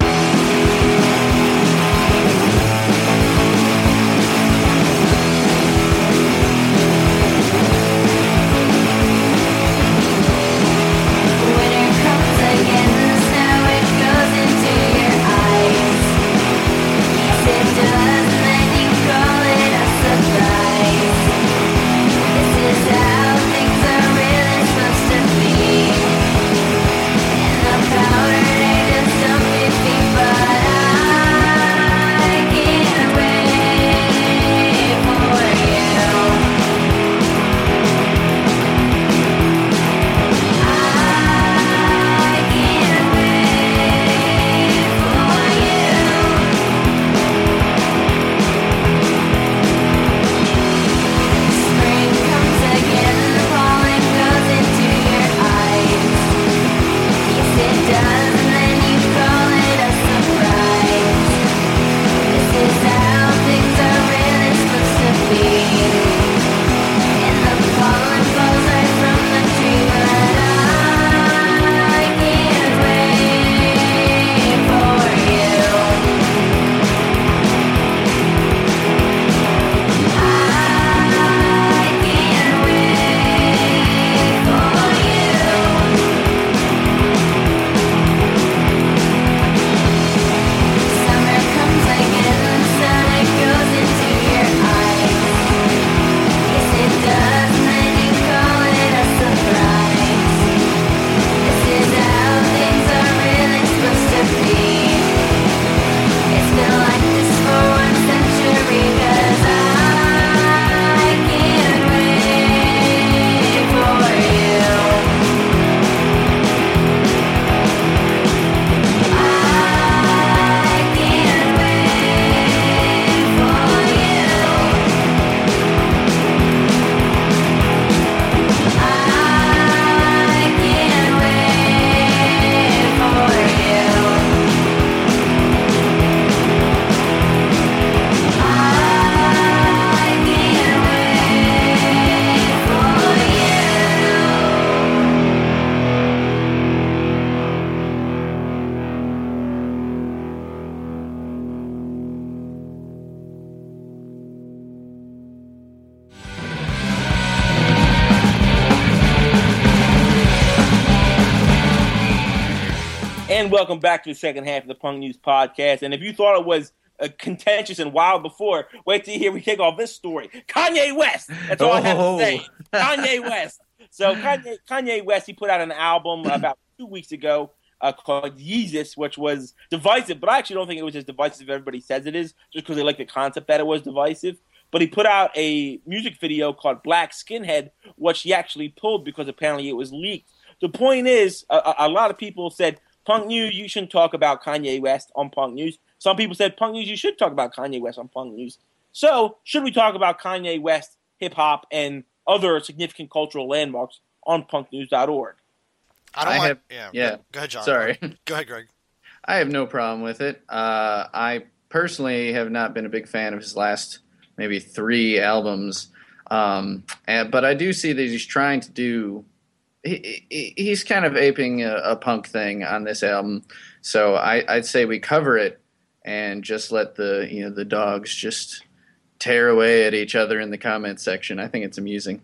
And welcome back to the second half of the Punk News Podcast. And if you thought it was uh, contentious and wild before, wait till you hear we kick off this story. Kanye West. That's all oh. I have to say. Kanye West. So Kanye, Kanye West, he put out an album about two weeks ago uh, called Yeezus, which was divisive. But I actually don't think it was as divisive as everybody says it is, just because they like the concept that it was divisive. But he put out a music video called Black Skinhead, which he actually pulled because apparently it was leaked. The point is, a, a lot of people said, Punk News, you shouldn't talk about Kanye West on Punk News. Some people said, Punk News, you should talk about Kanye West on Punk News. So, should we talk about Kanye West, hip-hop, and other significant cultural landmarks on punk news dot org? I don't I like, have, yeah, yeah. Go, go ahead, John. Sorry. Go ahead, Greg. I have no problem with it. Uh, I personally have not been a big fan of his last maybe three albums. Um, and, but I do see that he's trying to do he, he, he's kind of aping a, a punk thing on this album. So I, I'd say we cover it and just let the, you know, the dogs just tear away at each other in the comment section. I think it's amusing.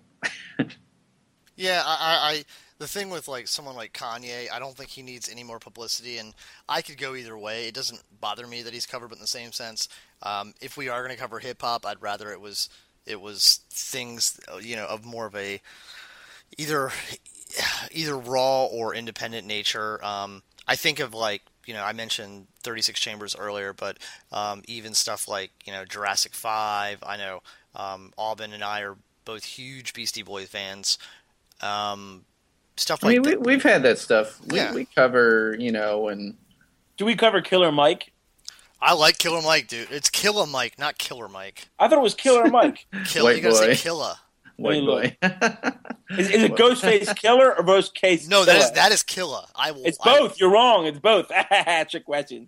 Yeah, I, I the thing with like someone like Kanye, I don't think he needs any more publicity, and I could go either way. It doesn't bother me that he's covered, but in the same sense, um, if we are going to cover hip hop, I'd rather it was it was things, you know, of more of a either either raw or independent nature. Um, I think of like, you know, I mentioned thirty-six Chambers earlier, but um, even stuff like, you know, Jurassic five. I know um, Aubin and I are both huge Beastie Boys fans. Um, stuff like I mean, that. we, we've had that stuff. We, Yeah. we cover, you know, when Do we cover Killer Mike? I like Killer Mike, dude. It's Killer Mike, not Killer Mike. I thought it was Killer Mike. Kill, White you gotta boy. say Killa. White boy. Is, is it Ghostface Killer or Ghostface? No, that Killer? is that is Killa. I will. It's I- both. You're wrong. It's both. Trick question.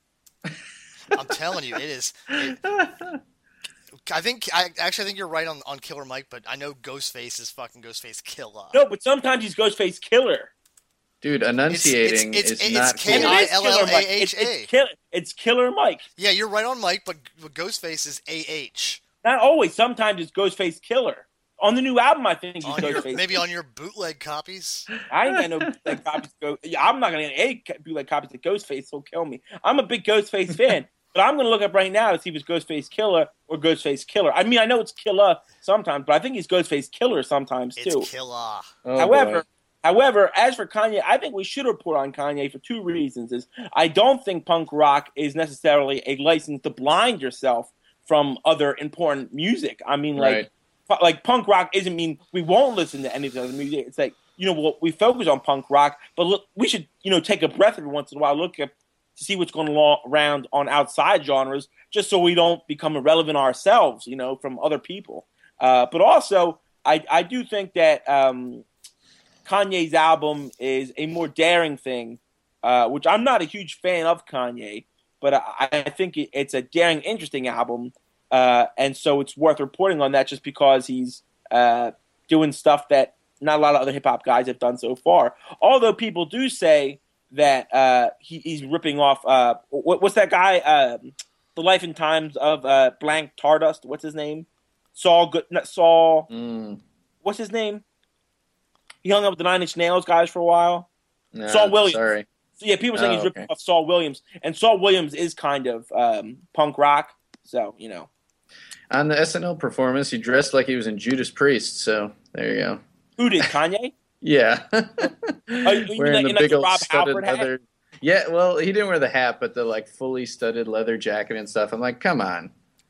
I'm telling you, it is. It, I think I actually I think you're right on, on Killer Mike, but I know Ghostface is fucking Ghostface Killa. No, but sometimes he's Ghostface Killer. Dude, enunciating it's, it's, is it's not K cool. I It is L Killer L A Mike. H It's, A. it's, kill, it's Killer Mike. Yeah, you're right on Mike, but, but Ghostface is A H. Not always. Sometimes it's Ghostface Killer. On the new album, I think he's On your, Ghostface. maybe on your bootleg copies. I ain't got no bootleg copies. To go. Yeah, I'm not gonna get any bootleg copies of Ghostface. He'll kill me. I'm a big Ghostface fan, but I'm gonna look up right now to see if it's Ghostface Killer or Ghostface Killer. I mean, I know it's Killer sometimes, but I think he's Ghostface Killer sometimes too. It's Killa. Oh, However, boy. however, as for Kanye, I think we should report on Kanye for two reasons. Is I don't think punk rock is necessarily a license to blind yourself from other important music. I mean, like. Right. Like punk rock isn't mean we won't listen to any of the other music. It's like, you know, well, we focus on punk rock, but look, we should, you know, take a breath every once in a while, look at to see what's going on around on outside genres, just so we don't become irrelevant ourselves, you know, from other people. Uh, but also, I, I do think that um, Kanye's album is a more daring thing, uh, which I'm not a huge fan of Kanye, but I, I think it, it's a daring, interesting album. Uh, and so it's worth reporting on that just because he's uh, doing stuff that not a lot of other hip-hop guys have done so far. Although people do say that uh, he, he's ripping off uh, – what, what's that guy? Uh, the Life and Times of uh, Blank Tardust. What's his name? Saul Good – not Saul Mm. – what's his name? He hung up with the Nine Inch Nails guys for a while. No, Saul Williams. Sorry. So, yeah, people are saying Oh, he's ripping okay. off Saul Williams. And Saul Williams is kind of um, punk rock. So, you know. On the S N L performance, he dressed like he was in Judas Priest, so there you go. Who did? Kanye? Yeah. you mean Wearing like- the you mean like big the old Rob studded Halford hat? leather. Yeah, well, he didn't wear the hat, but the like fully studded leather jacket and stuff. I'm like, come on.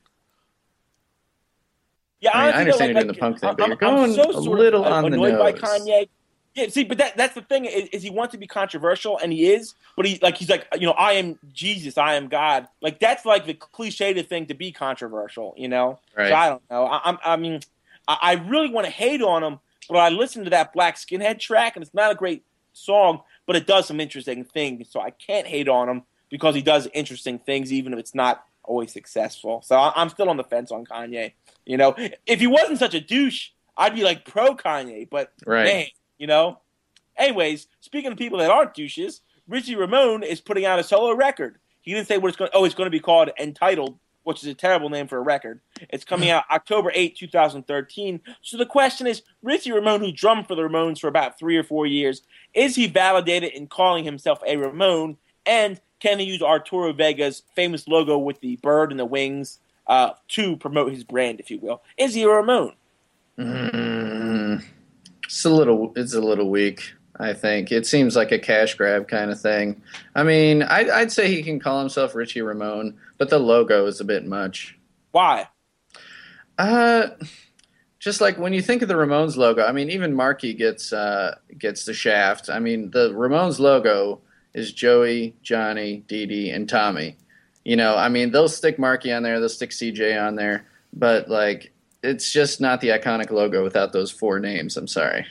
Yeah, I mean, I honestly, understand though, you're doing the punk thing, I'm, but you're I'm going so a sort little of on the annoyed by nose. Kanye. Yeah, see, but that that's the thing is, is he wants to be controversial, and he is. But he like he's like you know I am Jesus, I am God. Like that's like the cliched thing to be controversial, you know. Right. So I don't know. I, I'm I mean I, I really want to hate on him, but I listened to that Black Skinhead track, and it's not a great song, but it does some interesting things. So I can't hate on him because he does interesting things, even if it's not always successful. So I, I'm still on the fence on Kanye. You know, if he wasn't such a douche, I'd be like pro Kanye. But Right. man, you know. Anyways, speaking of people that aren't douches, Richie Ramone is putting out a solo record. He didn't say what it's going. Oh, it's going to be called Entitled, which is a terrible name for a record. It's coming out October eighth, twenty thirteen. So the question is, Richie Ramone, who drummed for the Ramones for about three or four years, is he validated in calling himself a Ramone? And can he use Arturo Vega's famous logo with the bird and the wings uh, to promote his brand, if you will? Is he a Ramone? Mm, it's a little. It's a little weak. I think it seems like a cash grab kind of thing. I mean, I'd, I'd say he can call himself Richie Ramone, but the logo is a bit much. Why? Uh, just like when you think of the Ramones logo, I mean, even Marky gets uh, gets the shaft. I mean, the Ramones logo is Joey, Johnny, Dee Dee, and Tommy. You know, I mean, they'll stick Marky on there, they'll stick C J on there, but like, it's just not the iconic logo without those four names. I'm sorry.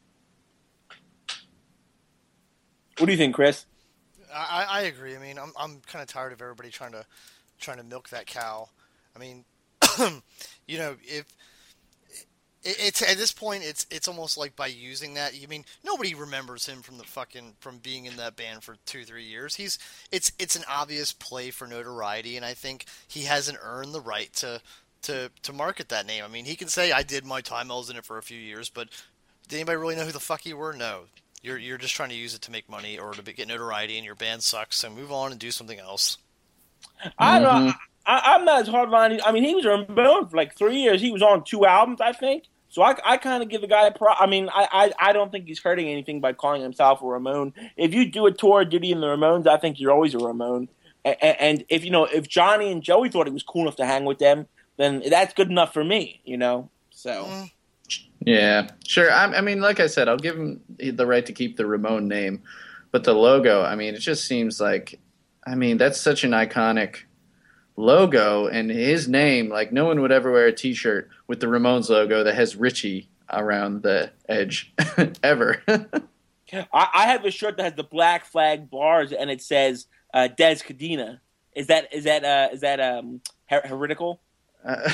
What do you think, Chris? I, I agree. I mean, I'm I'm kind of tired of everybody trying to trying to milk that cow. I mean, you know, if it, it's at this point, it's it's almost like by using that. I mean, nobody remembers him from the fucking from being in that band for two three years. He's it's it's an obvious play for notoriety, and I think he hasn't earned the right to to to market that name. I mean, he can say I did my time, I was in it for a few years, but did anybody really know who the fuck you were? No. You're you're just trying to use it to make money or to get notoriety, and your band sucks. So move on and do something else. I don't Mm-hmm. know. I, I'm not as hardline. I mean, he was Ramone for like three years. He was on two albums, I think. So I, I kind of give the guy a pro. I mean, I, I, I don't think he's hurting anything by calling himself a Ramone. If you do a tour of Duty and the Ramones, I think you're always a Ramone. And, and if you know, if Johnny and Joey thought it was cool enough to hang with them, then that's good enough for me. You know, so. Mm. Yeah, sure. I, I mean, like I said, I'll give him the right to keep the Ramone name, but the logo, I mean, it just seems like, I mean, that's such an iconic logo, and his name, like no one would ever wear a T-shirt with the Ramones logo that has Richie around the edge ever. I, I have a shirt that has the black flag bars and it says uh, Des Cadena. Is that is that uh, is that um, her- heretical? Uh,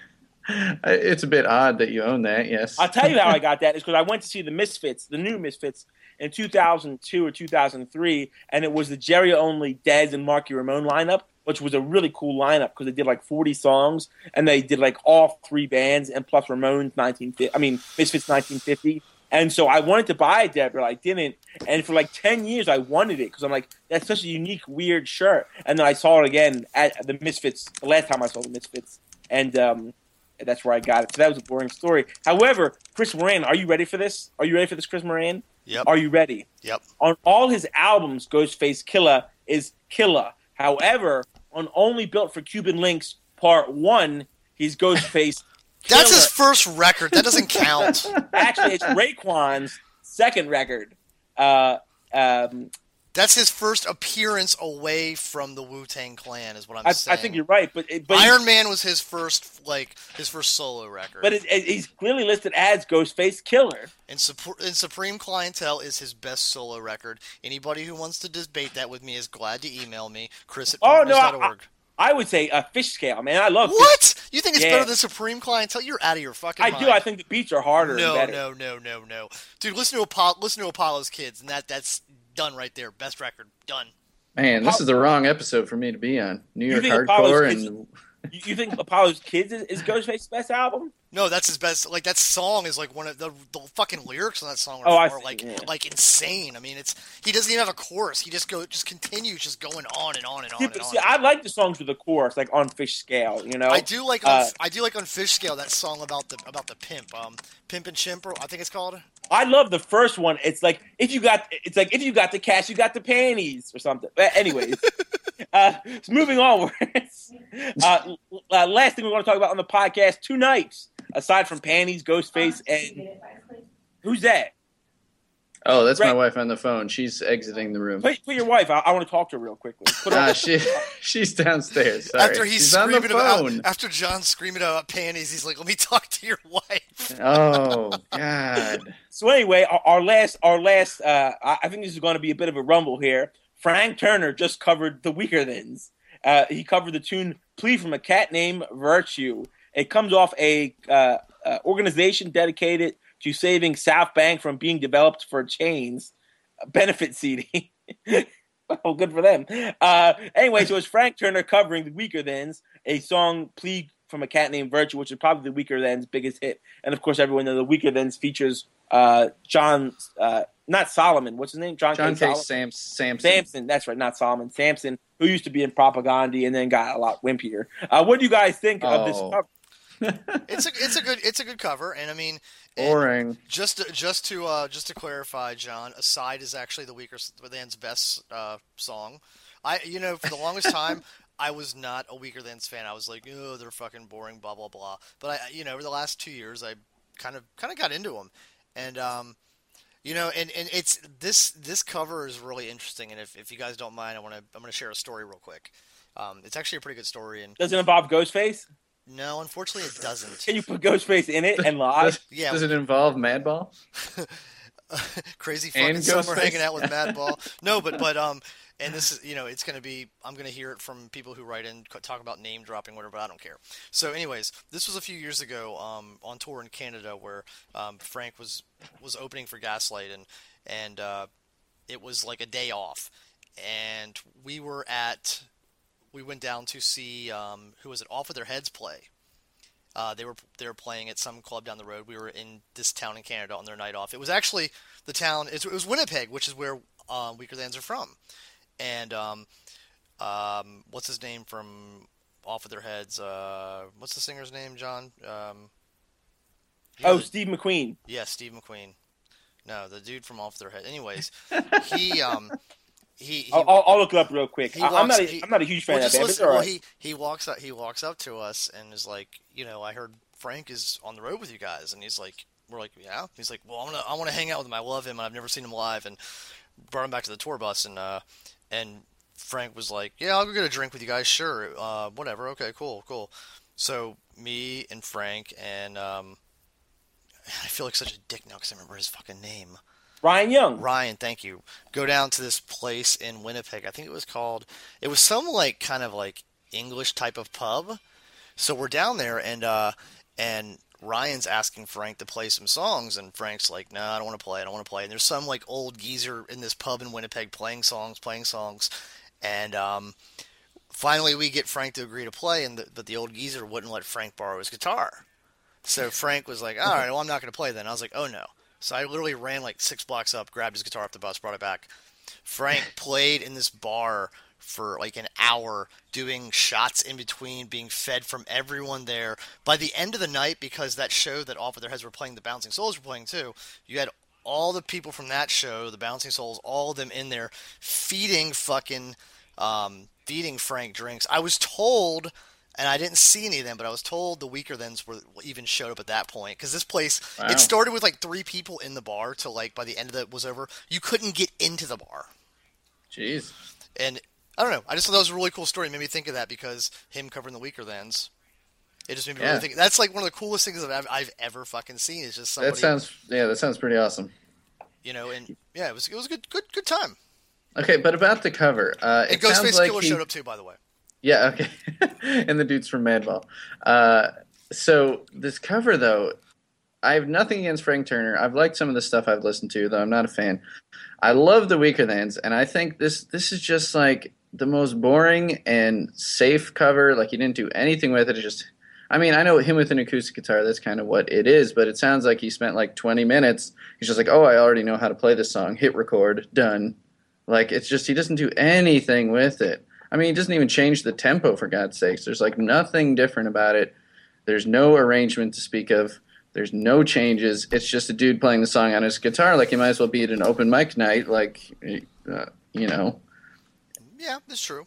it's a bit odd that you own that. Yes, I'll tell you how I got that. Is because I went to see the Misfits, the new Misfits, in two thousand two or two thousand three, and it was the Jerry Only, Dez, and Marky Ramone lineup, which was a really cool lineup because they did like forty songs, and they did like all three bands, and plus Ramones nineteen fifty. I mean Misfits nineteen fifty. And so I wanted to buy it, Deborah. I didn't. And for like ten years, I wanted it because I'm like, that's such a unique, weird shirt. And then I saw it again at the Misfits, the last time I saw the Misfits. And um, that's where I got it. So that was a boring story. However, Chris Moran, are you ready for this? Are you ready for this, Chris Moran? Yep. Are you ready? Yep. On all his albums, Ghostface Killah is Killer. However, on Only Built for Cuban Links Part one, he's Ghostface Killer. That's his first record. That doesn't count. Actually, it's Raekwon's second record. Uh, um, That's his first appearance away from the Wu-Tang Clan, is what I'm I, saying. I think you're right, but, it, but Iron Man was his first, like, his first solo record. But it, it, he's clearly listed as Ghostface Killer. And, Sup- and Supreme Clientele is his best solo record. Anybody who wants to debate that with me is glad to email me, Chris at Oh, no, partners dot org. I, I would say a Fish Scale, man. I love What? Fish. You think it's Yeah. better than Supreme Clientele? You're out of your fucking I mind. do. I think the beats are harder No, and better. no, no, no, no. Dude, listen to Apollo, listen to Apollo's Kids, and that that's done right there. Best record. Done. man, this is the wrong episode for me to be on. New You York think hardcore Apollo's and Kids- You, you think Apollo's Kids is, is Ghostface's best album? No, that's his best. Like that song is like one of the the fucking lyrics on that song Oh, I are see, like yeah. like insane. I mean, it's he doesn't even have a chorus. He just go just continues just going on and on and on See, and but on. see, I like the songs with the chorus, like on Fish Scale. You know, I do like on, Uh, I do like on Fish Scale that song about the about the pimp, um, Pimp and Chimp, or I think it's called. I love the first one. It's like if you got, it's like if you got the cash, you got the panties or something. But anyways, uh, so moving onwards. Uh, uh, last thing we want to talk about on the podcast: two nights aside from panties, Ghostface, and who's that? oh, that's my Right. wife on the phone. She's exiting the room. Put, put your wife. I, I want to talk to her real quickly. Put her Ah, she she's downstairs. Sorry. After he's she's on the screaming about phone. after John's screaming about panties, he's like, "Let me talk to your wife." Oh God. So anyway, our, our last, our last. Uh, I I think this is going to be a bit of a rumble here. Frank Turner just covered the Weaker Thans. Uh, he covered the tune "Plea from a Cat Named Virtue." It comes off a uh, uh, organization dedicated to saving South Bank from being developed for chains. A benefit C D. Well, good for them. Uh, anyway, so it's Frank Turner covering the Weaker Thans, a song "Plea from a Cat Named Virtue," which is probably the Weaker Thans' biggest hit. And of course, everyone knows the Weaker Thans features uh, John, uh, not Solomon. What's his name? John, John K. K. Solomon? Sam Samson. Samson, that's right, not Solomon. Samson, who used to be in Propaganda and then got a lot wimpier. Uh, what do you guys think of this Oh. cover? It's a it's a good it's a good cover, and I mean, and Boring. just to, just to uh, just to clarify, John, "Aside" is actually the Weaker Thans' best uh, song. I you know for the longest time I was not a Weaker Thans fan. I was like, oh, they're fucking boring, blah blah blah. But I you know over the last two years I kind of kind of got into them, and um, you know, and, and it's this this cover is really interesting. And if, if you guys don't mind, I want to I'm going to share a story real quick. Um, it's actually a pretty good story, and Does it involve Ghostface? no, unfortunately, it doesn't. Can you put Ghostface in it and lie? Does, Yeah. does it involve Madball? Crazy fucking And summer Ghostface? hanging out with Madball. No, but but um, and this is you know it's gonna be I'm gonna hear it from people who write in co- talk about name dropping whatever. But I don't care. So, anyways, this was a few years ago um on tour in Canada where um Frank was was opening for Gaslight and and uh, it was like a day off, and we were at we went down to see um who was it Off With Their Heads play. Uh, they were they were playing at some club down the road. We were in this town in Canada on their night off. It was actually the town. It was Winnipeg, which is where uh, Weaker Thans are from. And um, um, what's his name from Off With Their Heads? Uh, what's the singer's name, John? Um, Oh, yeah, Steve McQueen. yeah, Steve McQueen. No, the dude from Off With Their Head. Anyways, he um, he. he I'll, I'll, I'll look it up real quick. He I, I'm walks- not. A, he- I'm not a huge fan well, of that just band. But listen, it's all well, right. he he walks up he walks up to us and is like, you know, I heard Frank is on the road with you guys, and he's like, we're like, yeah. He's like, well, I'm gonna I want to hang out with him. I love him, and I've never seen him live, and brought him back to the tour bus, and uh, and Frank was like, "Yeah, I'll go get a drink with you guys. Sure, uh, whatever. Okay, cool, cool." So me and Frank and um, I feel like such a dick now because I remember his fucking name. Ryan Young. Ryan, thank you. Go down to this place in Winnipeg. I think it was called. It was some like kind of like English type of pub. So we're down there and uh, and Ryan's asking Frank to play some songs, and Frank's like, "No, I don't want to play. I don't want to play." And there's some like old geezer in this pub in Winnipeg playing songs, playing songs, and um, finally we get Frank to agree to play, and the, but the old geezer wouldn't let Frank borrow his guitar. So Frank was like, "All right, well I'm not going to play then." I was like, "Oh no." So I literally ran like six blocks up, grabbed his guitar off the bus, brought it back. Frank played in this bar for like an hour, doing shots in between, being fed from everyone there. By the end of the night, because that show that Off With Their Heads were playing, the Bouncing Souls were playing too, you had all the people from that show, the Bouncing Souls, all of them in there feeding fucking, um, feeding Frank drinks. I was told... And I didn't see any of them, but I was told the Weaker Thans were even showed up at that point. Because this place, wow. It started with like three people in the bar till like by the end of it was over, you couldn't get into the bar. Jeez. And I don't know. I just thought that was a really cool story. It made me think of that because him covering the Weaker Thans. It just made me yeah. really think. That's like one of the coolest things that I've, I've ever fucking seen. Is just somebody. That sounds yeah. That sounds pretty awesome. You know, and yeah, it was it was a good good good time. Okay, but about the cover, uh, and it Ghostface sounds like Killer he... showed up too, by the way. Yeah, okay. And the dudes from Madball. Uh, so this cover, though, I have nothing against Frank Turner. I've liked some of the stuff I've listened to, though I'm not a fan. I love the Weaker Thans, and I think this this is just like the most boring and safe cover. Like, he didn't do anything with it. It just, I mean, I know him with an acoustic guitar, that's kind of what it is, but it sounds like he spent like twenty minutes. He's just like, oh, I already know how to play this song. Hit record, done. Like, it's just, he doesn't do anything with it. I mean, he doesn't even change the tempo, for God's sakes. There's, like, nothing different about it. There's no arrangement to speak of. There's no changes. It's just a dude playing the song on his guitar. Like, he might as well be at an open mic night, like, uh, you know. Yeah, that's true.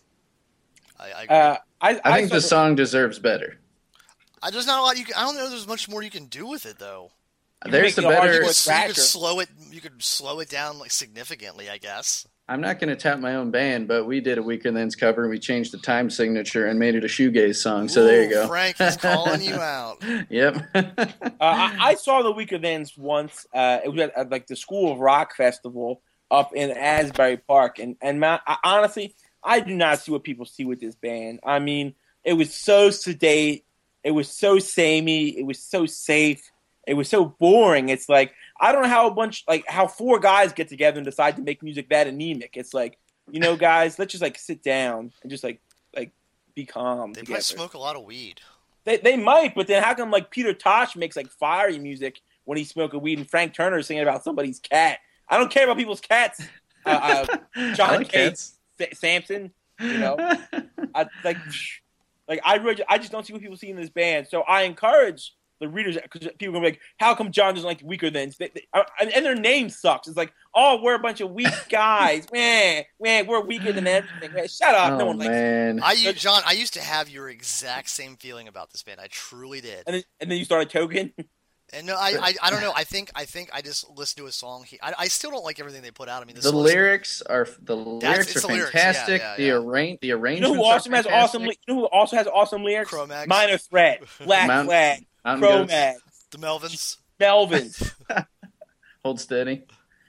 I, I agree. Uh, I, I think I the song deserves better. I, there's not a lot you can... I don't know there's much more you can do with it, though. There's the better... You could, you could slow it You could slow it down, like, significantly, I guess. I'm not going to tap my own band, but we did a Weaker Thans cover, and we changed the time signature and made it a shoegaze song. So Ooh, there you go. Frank is calling you out. Yep. uh, I, I saw the Weaker Thans once. Uh, it was at, at like the School of Rock Festival up in Asbury Park, and and my, I, honestly, I do not see what people see with this band. I mean, it was so sedate, it was so samey, it was so safe, it was so boring. It's like, I don't know how a bunch, like, how four guys get together and decide to make music that anemic. It's like, you know, guys, let's just, like, sit down and just, like, like be calm They together. might smoke a lot of weed. They they might, but then how come, like, Peter Tosh makes, like, fiery music when he's smoking weed and Frank Turner is singing about somebody's cat? I don't care about people's cats. Uh, uh, John like Cates, S- Samson, you know? I, like, like I, really, I just don't see what people see in this band. So I encourage the readers, because people are going to be like, how come John doesn't like Weaker Thans? They, they, uh, and their name sucks. It's like, oh, we're a bunch of weak guys. man, man, we're weaker than everything. Man, shut up. Oh, no one man. likes I, John, I used to have your exact same feeling about this band. I truly did. And then, and then you started token. And no, I, I, I don't know. I think, I think I just listened to a song. He, I, I still don't like everything they put out. I mean, the songs, lyrics are the lyrics are the lyrics. fantastic. Yeah, yeah, the yeah. arrange the You arrangements. know who also are has fantastic. awesome? You know who also has awesome lyrics? Cro-Mags. Minor Threat, Black Mount- Flag, Mountain Goats. Cro-Mags, The Melvins. Melvins. Hold steady.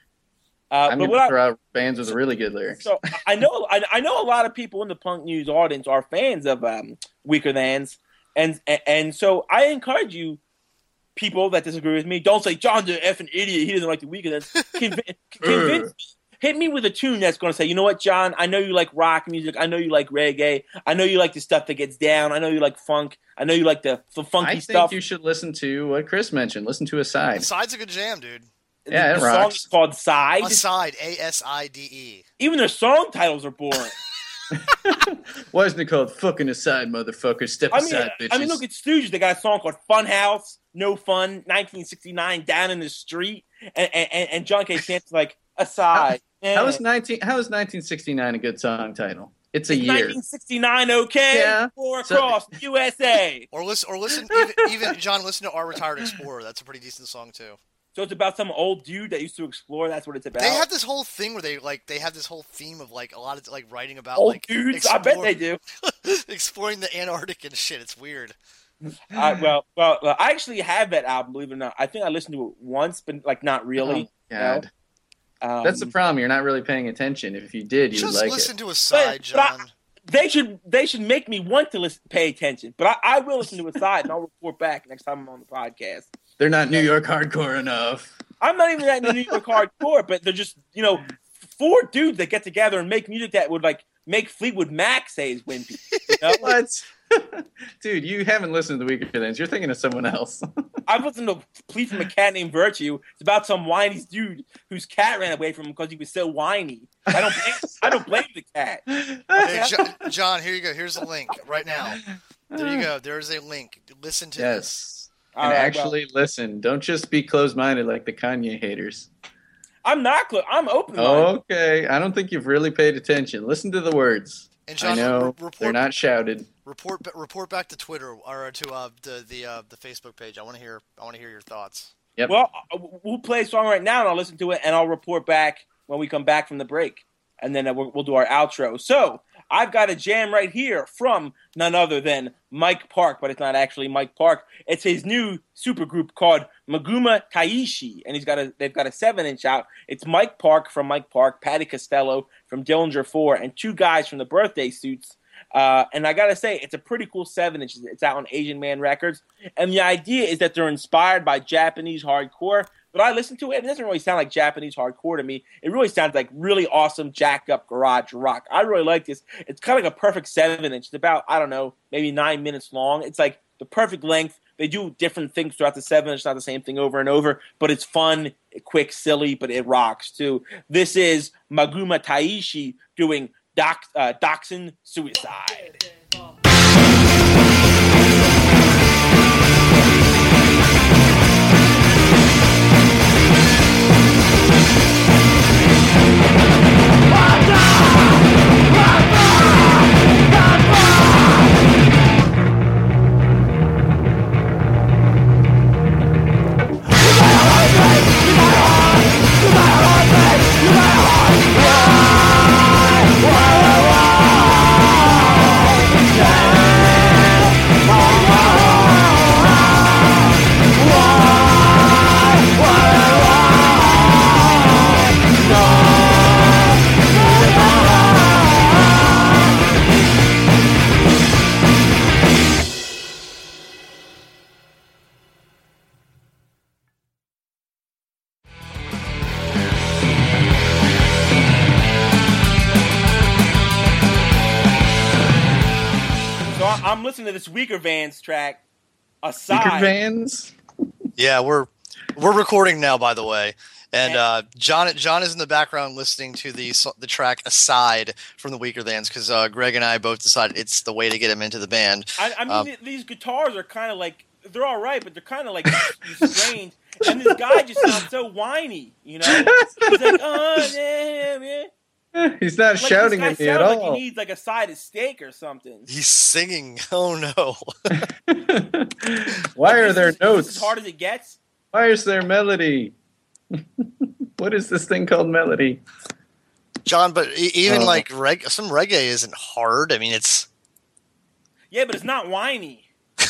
Uh, I'm but going what to I, throw out bands with really good lyrics. So I know I, I know a lot of people in the punk news audience are fans of um, Weaker Thans, and, and and so I encourage you, people that disagree with me, don't say John's an effing idiot. He doesn't like the Weaker Thans. Conv- convince me. Hit me with a tune that's going to say, you know what, John? I know you like rock music. I know you like reggae. I know you like the stuff that gets down. I know you like funk. I know you like the, the funky I think stuff. you should listen to what Chris mentioned. Listen to Aside. Aside's a good jam, dude. Yeah, the it song rocks. is called Side. Aside, A S I D E. Even their song titles are boring. Why isn't it called Fucking Aside, motherfucker? Step I mean, aside, bitches. I mean, look at Stooges. They got a song called Funhouse, No Fun, nineteen sixty-nine, Down in the Street, and and, and John K. Sampson's like Aside. How, how is nineteen? How is nineteen sixty-nine a good song title? It's a It's year. nineteen sixty-nine, okay? Yeah. Or So- across the U S A. Or listen, or listen, even, even John, listen to Our Retired Explorer. That's a pretty decent song too. So it's about some old dude that used to explore. That's what it's about. They have this whole thing where they like they have this whole theme of like a lot of like writing about old like dudes. explore, I bet they do. exploring the Antarctic and shit. It's weird. I, well, well, well, I actually have that album. Believe it or not, I think I listened to it once, but like not really. Oh, God. You know? um, That's the problem. You're not really paying attention. If you did, you Just would like listen it. to a side, But- but I- John. They should they should make me want to listen, pay attention. But I, I will listen to a side, and I'll report back next time I'm on the podcast. They're not New York hardcore enough. I'm not even that New York hardcore, but they're just, you know, four dudes that get together and make music that would like make Fleetwood Mac say is wimpy. You know? What? Dude, you haven't listened to the Weaker Thans. You're thinking of someone else. I've listened to Plea from a Cat Named Virtue. It's about some whiny dude whose cat ran away from him because he was so whiny. I don't blame, I don't blame the cat. Hey, Jo- John, here you go. Here's a link right now. There you go. There's a link. Listen to this. Yes. All And right, actually listen. Don't just be closed-minded like the Kanye haters. well, I'm not close. I'm open. Okay. I don't think you've really paid attention. Listen to the words. And John, I know re- report, they're not shouted. report ba- report back to Twitter or to uh, the the uh, the Facebook page. I want to hear I want to hear your thoughts. Yep. Well, uh, we'll play a song right now, and I'll listen to it, and I'll report back when we come back from the break, and then uh, we'll, we'll do our outro. So I've got a jam right here from none other than Mike Park, but it's not actually Mike Park. It's his new supergroup called Maguma Taishi, and he's got a they've got a seven inch out. It's Mike Park from Mike Park, Patty Costello from Dillinger Four, and two guys from the Birthday Suits. Uh, and I gotta say, it's a pretty cool seven inch. It's out on Asian Man Records, and the idea is that they're inspired by Japanese hardcore. But I listen to it, and it doesn't really sound like Japanese hardcore to me. It really sounds like really awesome, jacked up garage rock. I really like this. It's kind of like a perfect seven inch. It's about, I don't know, maybe nine minutes long. It's like the perfect length. They do different things throughout the seven inch, it's not the same thing over and over, but it's fun, quick, silly, but it rocks too. This is Maguma Taishi doing Doc, uh, Dachshund Suicide. So I- I'm listening to this Weaker Vans track. Aside, Weaker Vans? Yeah, we're we're recording now, by the way, and uh, John John is in the background listening to the so- the track Aside from the Weaker Thans because uh, Greg and I both decided it's the way to get him into the band. I, I mean, Um, th- these guitars are kind of like, they're all right, but they're kind of like strange. And this guy just sounds so whiny, you know? He's like, oh, yeah, yeah. He's not Like, shouting this guy at me at sounds like all. he needs like a side of steak or something. He's singing. Oh no! Why Like, are this there is, notes? This as hard as it gets. Why is there melody? What is this thing called melody? John, but e- even Oh. like reg- some reggae isn't hard. I mean, it's Yeah, but it's not whiny.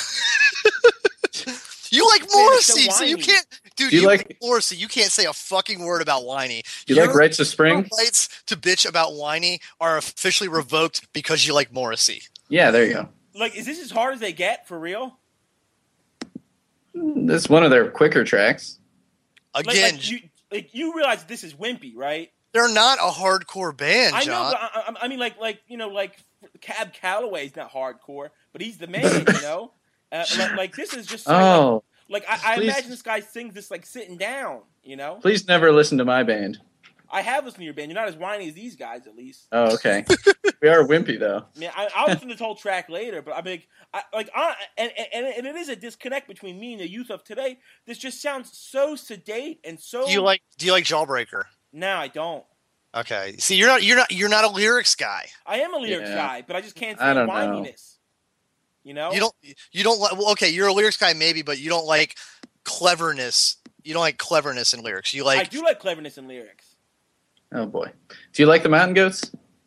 you like so Morrissey, so you whiny. can't, dude. Do you You, like- like Morrissey? You can't say a fucking word about whiny. Do you like Your- Rites of Spring? Your rights to bitch about whiny are officially revoked because you like Morrissey. Yeah, there you go. Like, is this as hard as they get, for real? This is one of their quicker tracks. Like, Again, like, you, like, you realize this is wimpy, right? they're not a hardcore band, I know, John. but I, I- I mean, like, like you know, like Cab Calloway's not hardcore, but he's the man, you know. Uh, like, like this is just like, Oh, like I, I please. imagine this guy sings this like sitting down, you know. please never listen to my band. I have listened to your band. You're not as whiny as these guys, at least. Oh, okay. We are wimpy though. I mean, I, I'll listen to this whole track later, but I mean, I, like, I, and, and and it is a disconnect between me and the youth of today. This just sounds so sedate and so. do you like? Do you like Jawbreaker? No, I don't. Okay. See, you're not. You're not. You're not a lyrics guy. I am a lyrics Yeah. guy, but I just can't I say don't know. whininess. You know, You don't. You don't like. Well, okay, you're a lyrics guy maybe, but you don't like cleverness you don't like cleverness in lyrics. You I like. do like cleverness in lyrics. Oh boy, do you like the Mountain Goats?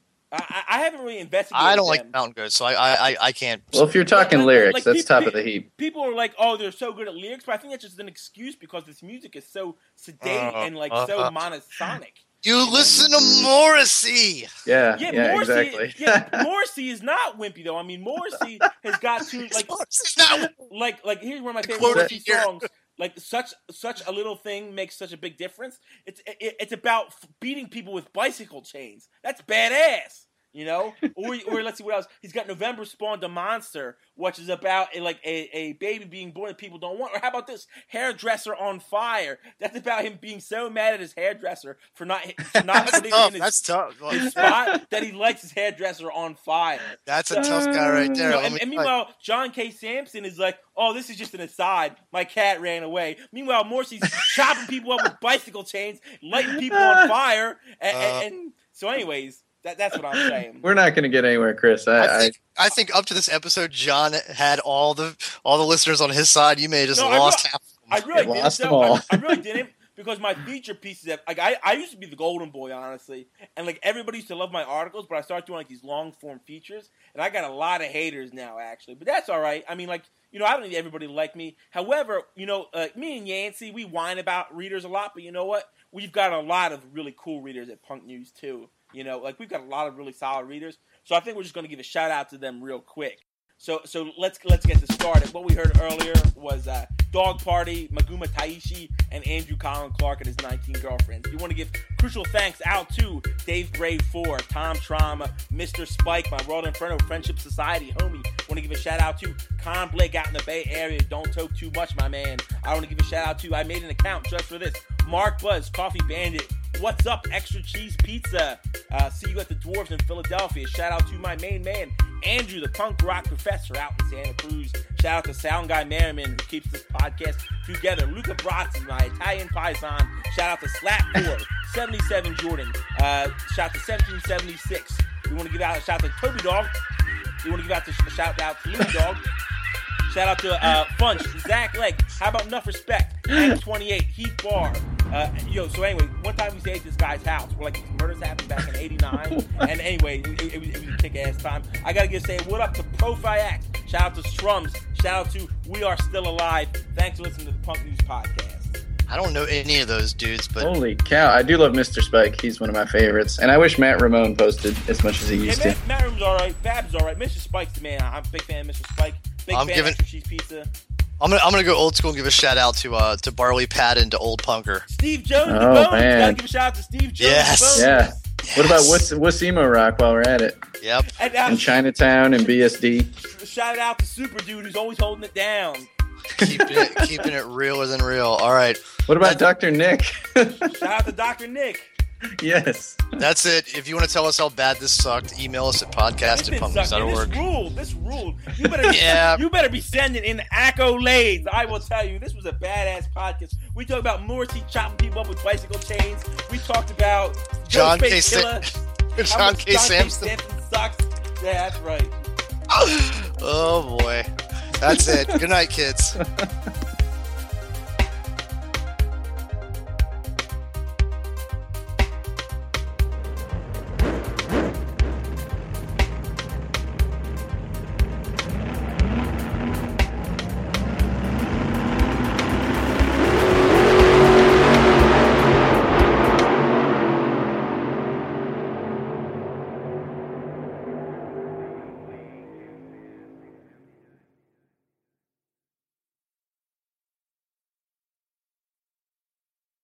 I, I haven't really investigated. I don't them. like Mountain Goats, so I I, I, I can't. Well, if you're talking Like- like- lyrics, like that's people- top of the heap. People are like, "Oh, they're so good at lyrics," but I think that's just an excuse because this music is so sedate Uh, and like uh, so uh. monosonic. You listen to Morrissey. Yeah, Yeah, yeah, Morrissey. exactly. Yeah, Morrissey is not wimpy though. I mean, Morrissey has got to like, Morrissey's not. like, like. Here's one of my favorite Quote Morrissey here. songs. Like such, such a little thing makes such a big difference. It's, it, it's about f- beating people with bicycle chains. That's badass. You know, or or let's see what else. He's got November Spawned a Monster, which is about a, like a, a baby being born that people don't want. Or how about this, Hairdresser on Fire? That's about him being so mad at his hairdresser for not for not That's putting tough. him in his, That's tough. his spot that he lights his hairdresser on fire. That's a tough guy right there. So, Let and, me and tell you. meanwhile, John K. Sampson is like, "Oh, this is just an aside. My cat ran away." Meanwhile, Morrissey's chopping people up with bicycle chains, lighting people on fire, and, Uh, and, and so, anyways, that, that's what I'm saying. We're not going to get anywhere, Chris. I, I think I think up to this episode, John had all the all the listeners on his side. You may have just No, I lost re- half. I really It didn't. lost them though. I, all. I really didn't because my feature pieces have like I, I used to be the golden boy, honestly, and like everybody used to love my articles, but I started doing like these long form features, and I got a lot of haters now, actually. But that's all right. I mean, like you know, I don't need everybody to like me. However, you know, uh, me and Yancey, we whine about readers a lot, but you know what? We've got a lot of really cool readers at Punk News too. You know, like we've got a lot of really solid readers. So I think we're just going to give a shout out to them real quick. So so let's let's get this started. What we heard earlier was uh, Dog Party, Maguma Taishi, and Andrew Colin Clark and his nineteen girlfriends. We want to give crucial thanks out to Dave Brave four, Tom Trauma, Mister Spike, my World Inferno Friendship Society homie. Want to give a shout out to Con Blake out in the Bay Area. Don't talk too much, my man. I want to give a shout out to, I made an account just for this, Mark Buzz, Coffee Bandit. What's up, Extra Cheese Pizza? Uh, see you at the Dwarves in Philadelphia. Shout out to my main man, Andrew, the punk rock professor out in Santa Cruz. Shout out to Sound Guy Merriman, who keeps this podcast together. Luca Brazzi, my Italian paisan. Shout out to Slap four, seventy-seven Jordan. Uh, shout out to seventeen seventy-six. We want to give out a shout out to Toby Dog. We want to give out a shout out to Louie Dog. Shout out to uh, Funch, Zach Legg. How about enough respect? Hank twenty-eight, Heath Barr. Uh, yo, so anyway, one time we stayed at this guy's house. We're like, murders happened back in eighty-nine. And anyway, it, it, it, was, it was a kick-ass time. I got to give say what up to Profiac. Shout out to Strums. Shout out to We Are Still Alive. Thanks for listening to the Punk News Podcast. I don't know any of those dudes, but Holy cow. I do love Mister Spike. He's one of my favorites. And I wish Matt Ramone posted as much as he Yeah, used to. Matt, Matt Room's all right. Bab's all right. Mister Spike's the man. I'm a big fan of Mister Spike. Big I'm fan giving- of Extra Cheese Pizza. I'm gonna I'm gonna go old school and give a shout out to uh to Barley Pat and to Old Punker. Steve Jones, the Oh, Bones. man. Gotta give a shout out to Steve Jones, Yes. the Bones. Yeah. What about Wuss, Wuss Emo Rock while we're at it? Yep. And, uh, In Chinatown and B S D. shout out to Super Dude, who's always holding it down. keeping it keeping it realer than real. All right, What about Doctor Nick? Shout out to Doctor Nick. Yes. that's it. If you want to tell us how bad this sucked, email us at podcast This at been sucking. punknews.org. This ruled. This ruled. You better, Yeah. you better be sending in accolades. I will tell you, this was a badass podcast. We talked about Morrissey chopping people up with bicycle chains. We talked about John K. Ghostface Sa- Killer. How John much K. John Sampson. Sampson sucks. Yeah, that's right. Oh boy, that's it. Good night, kids.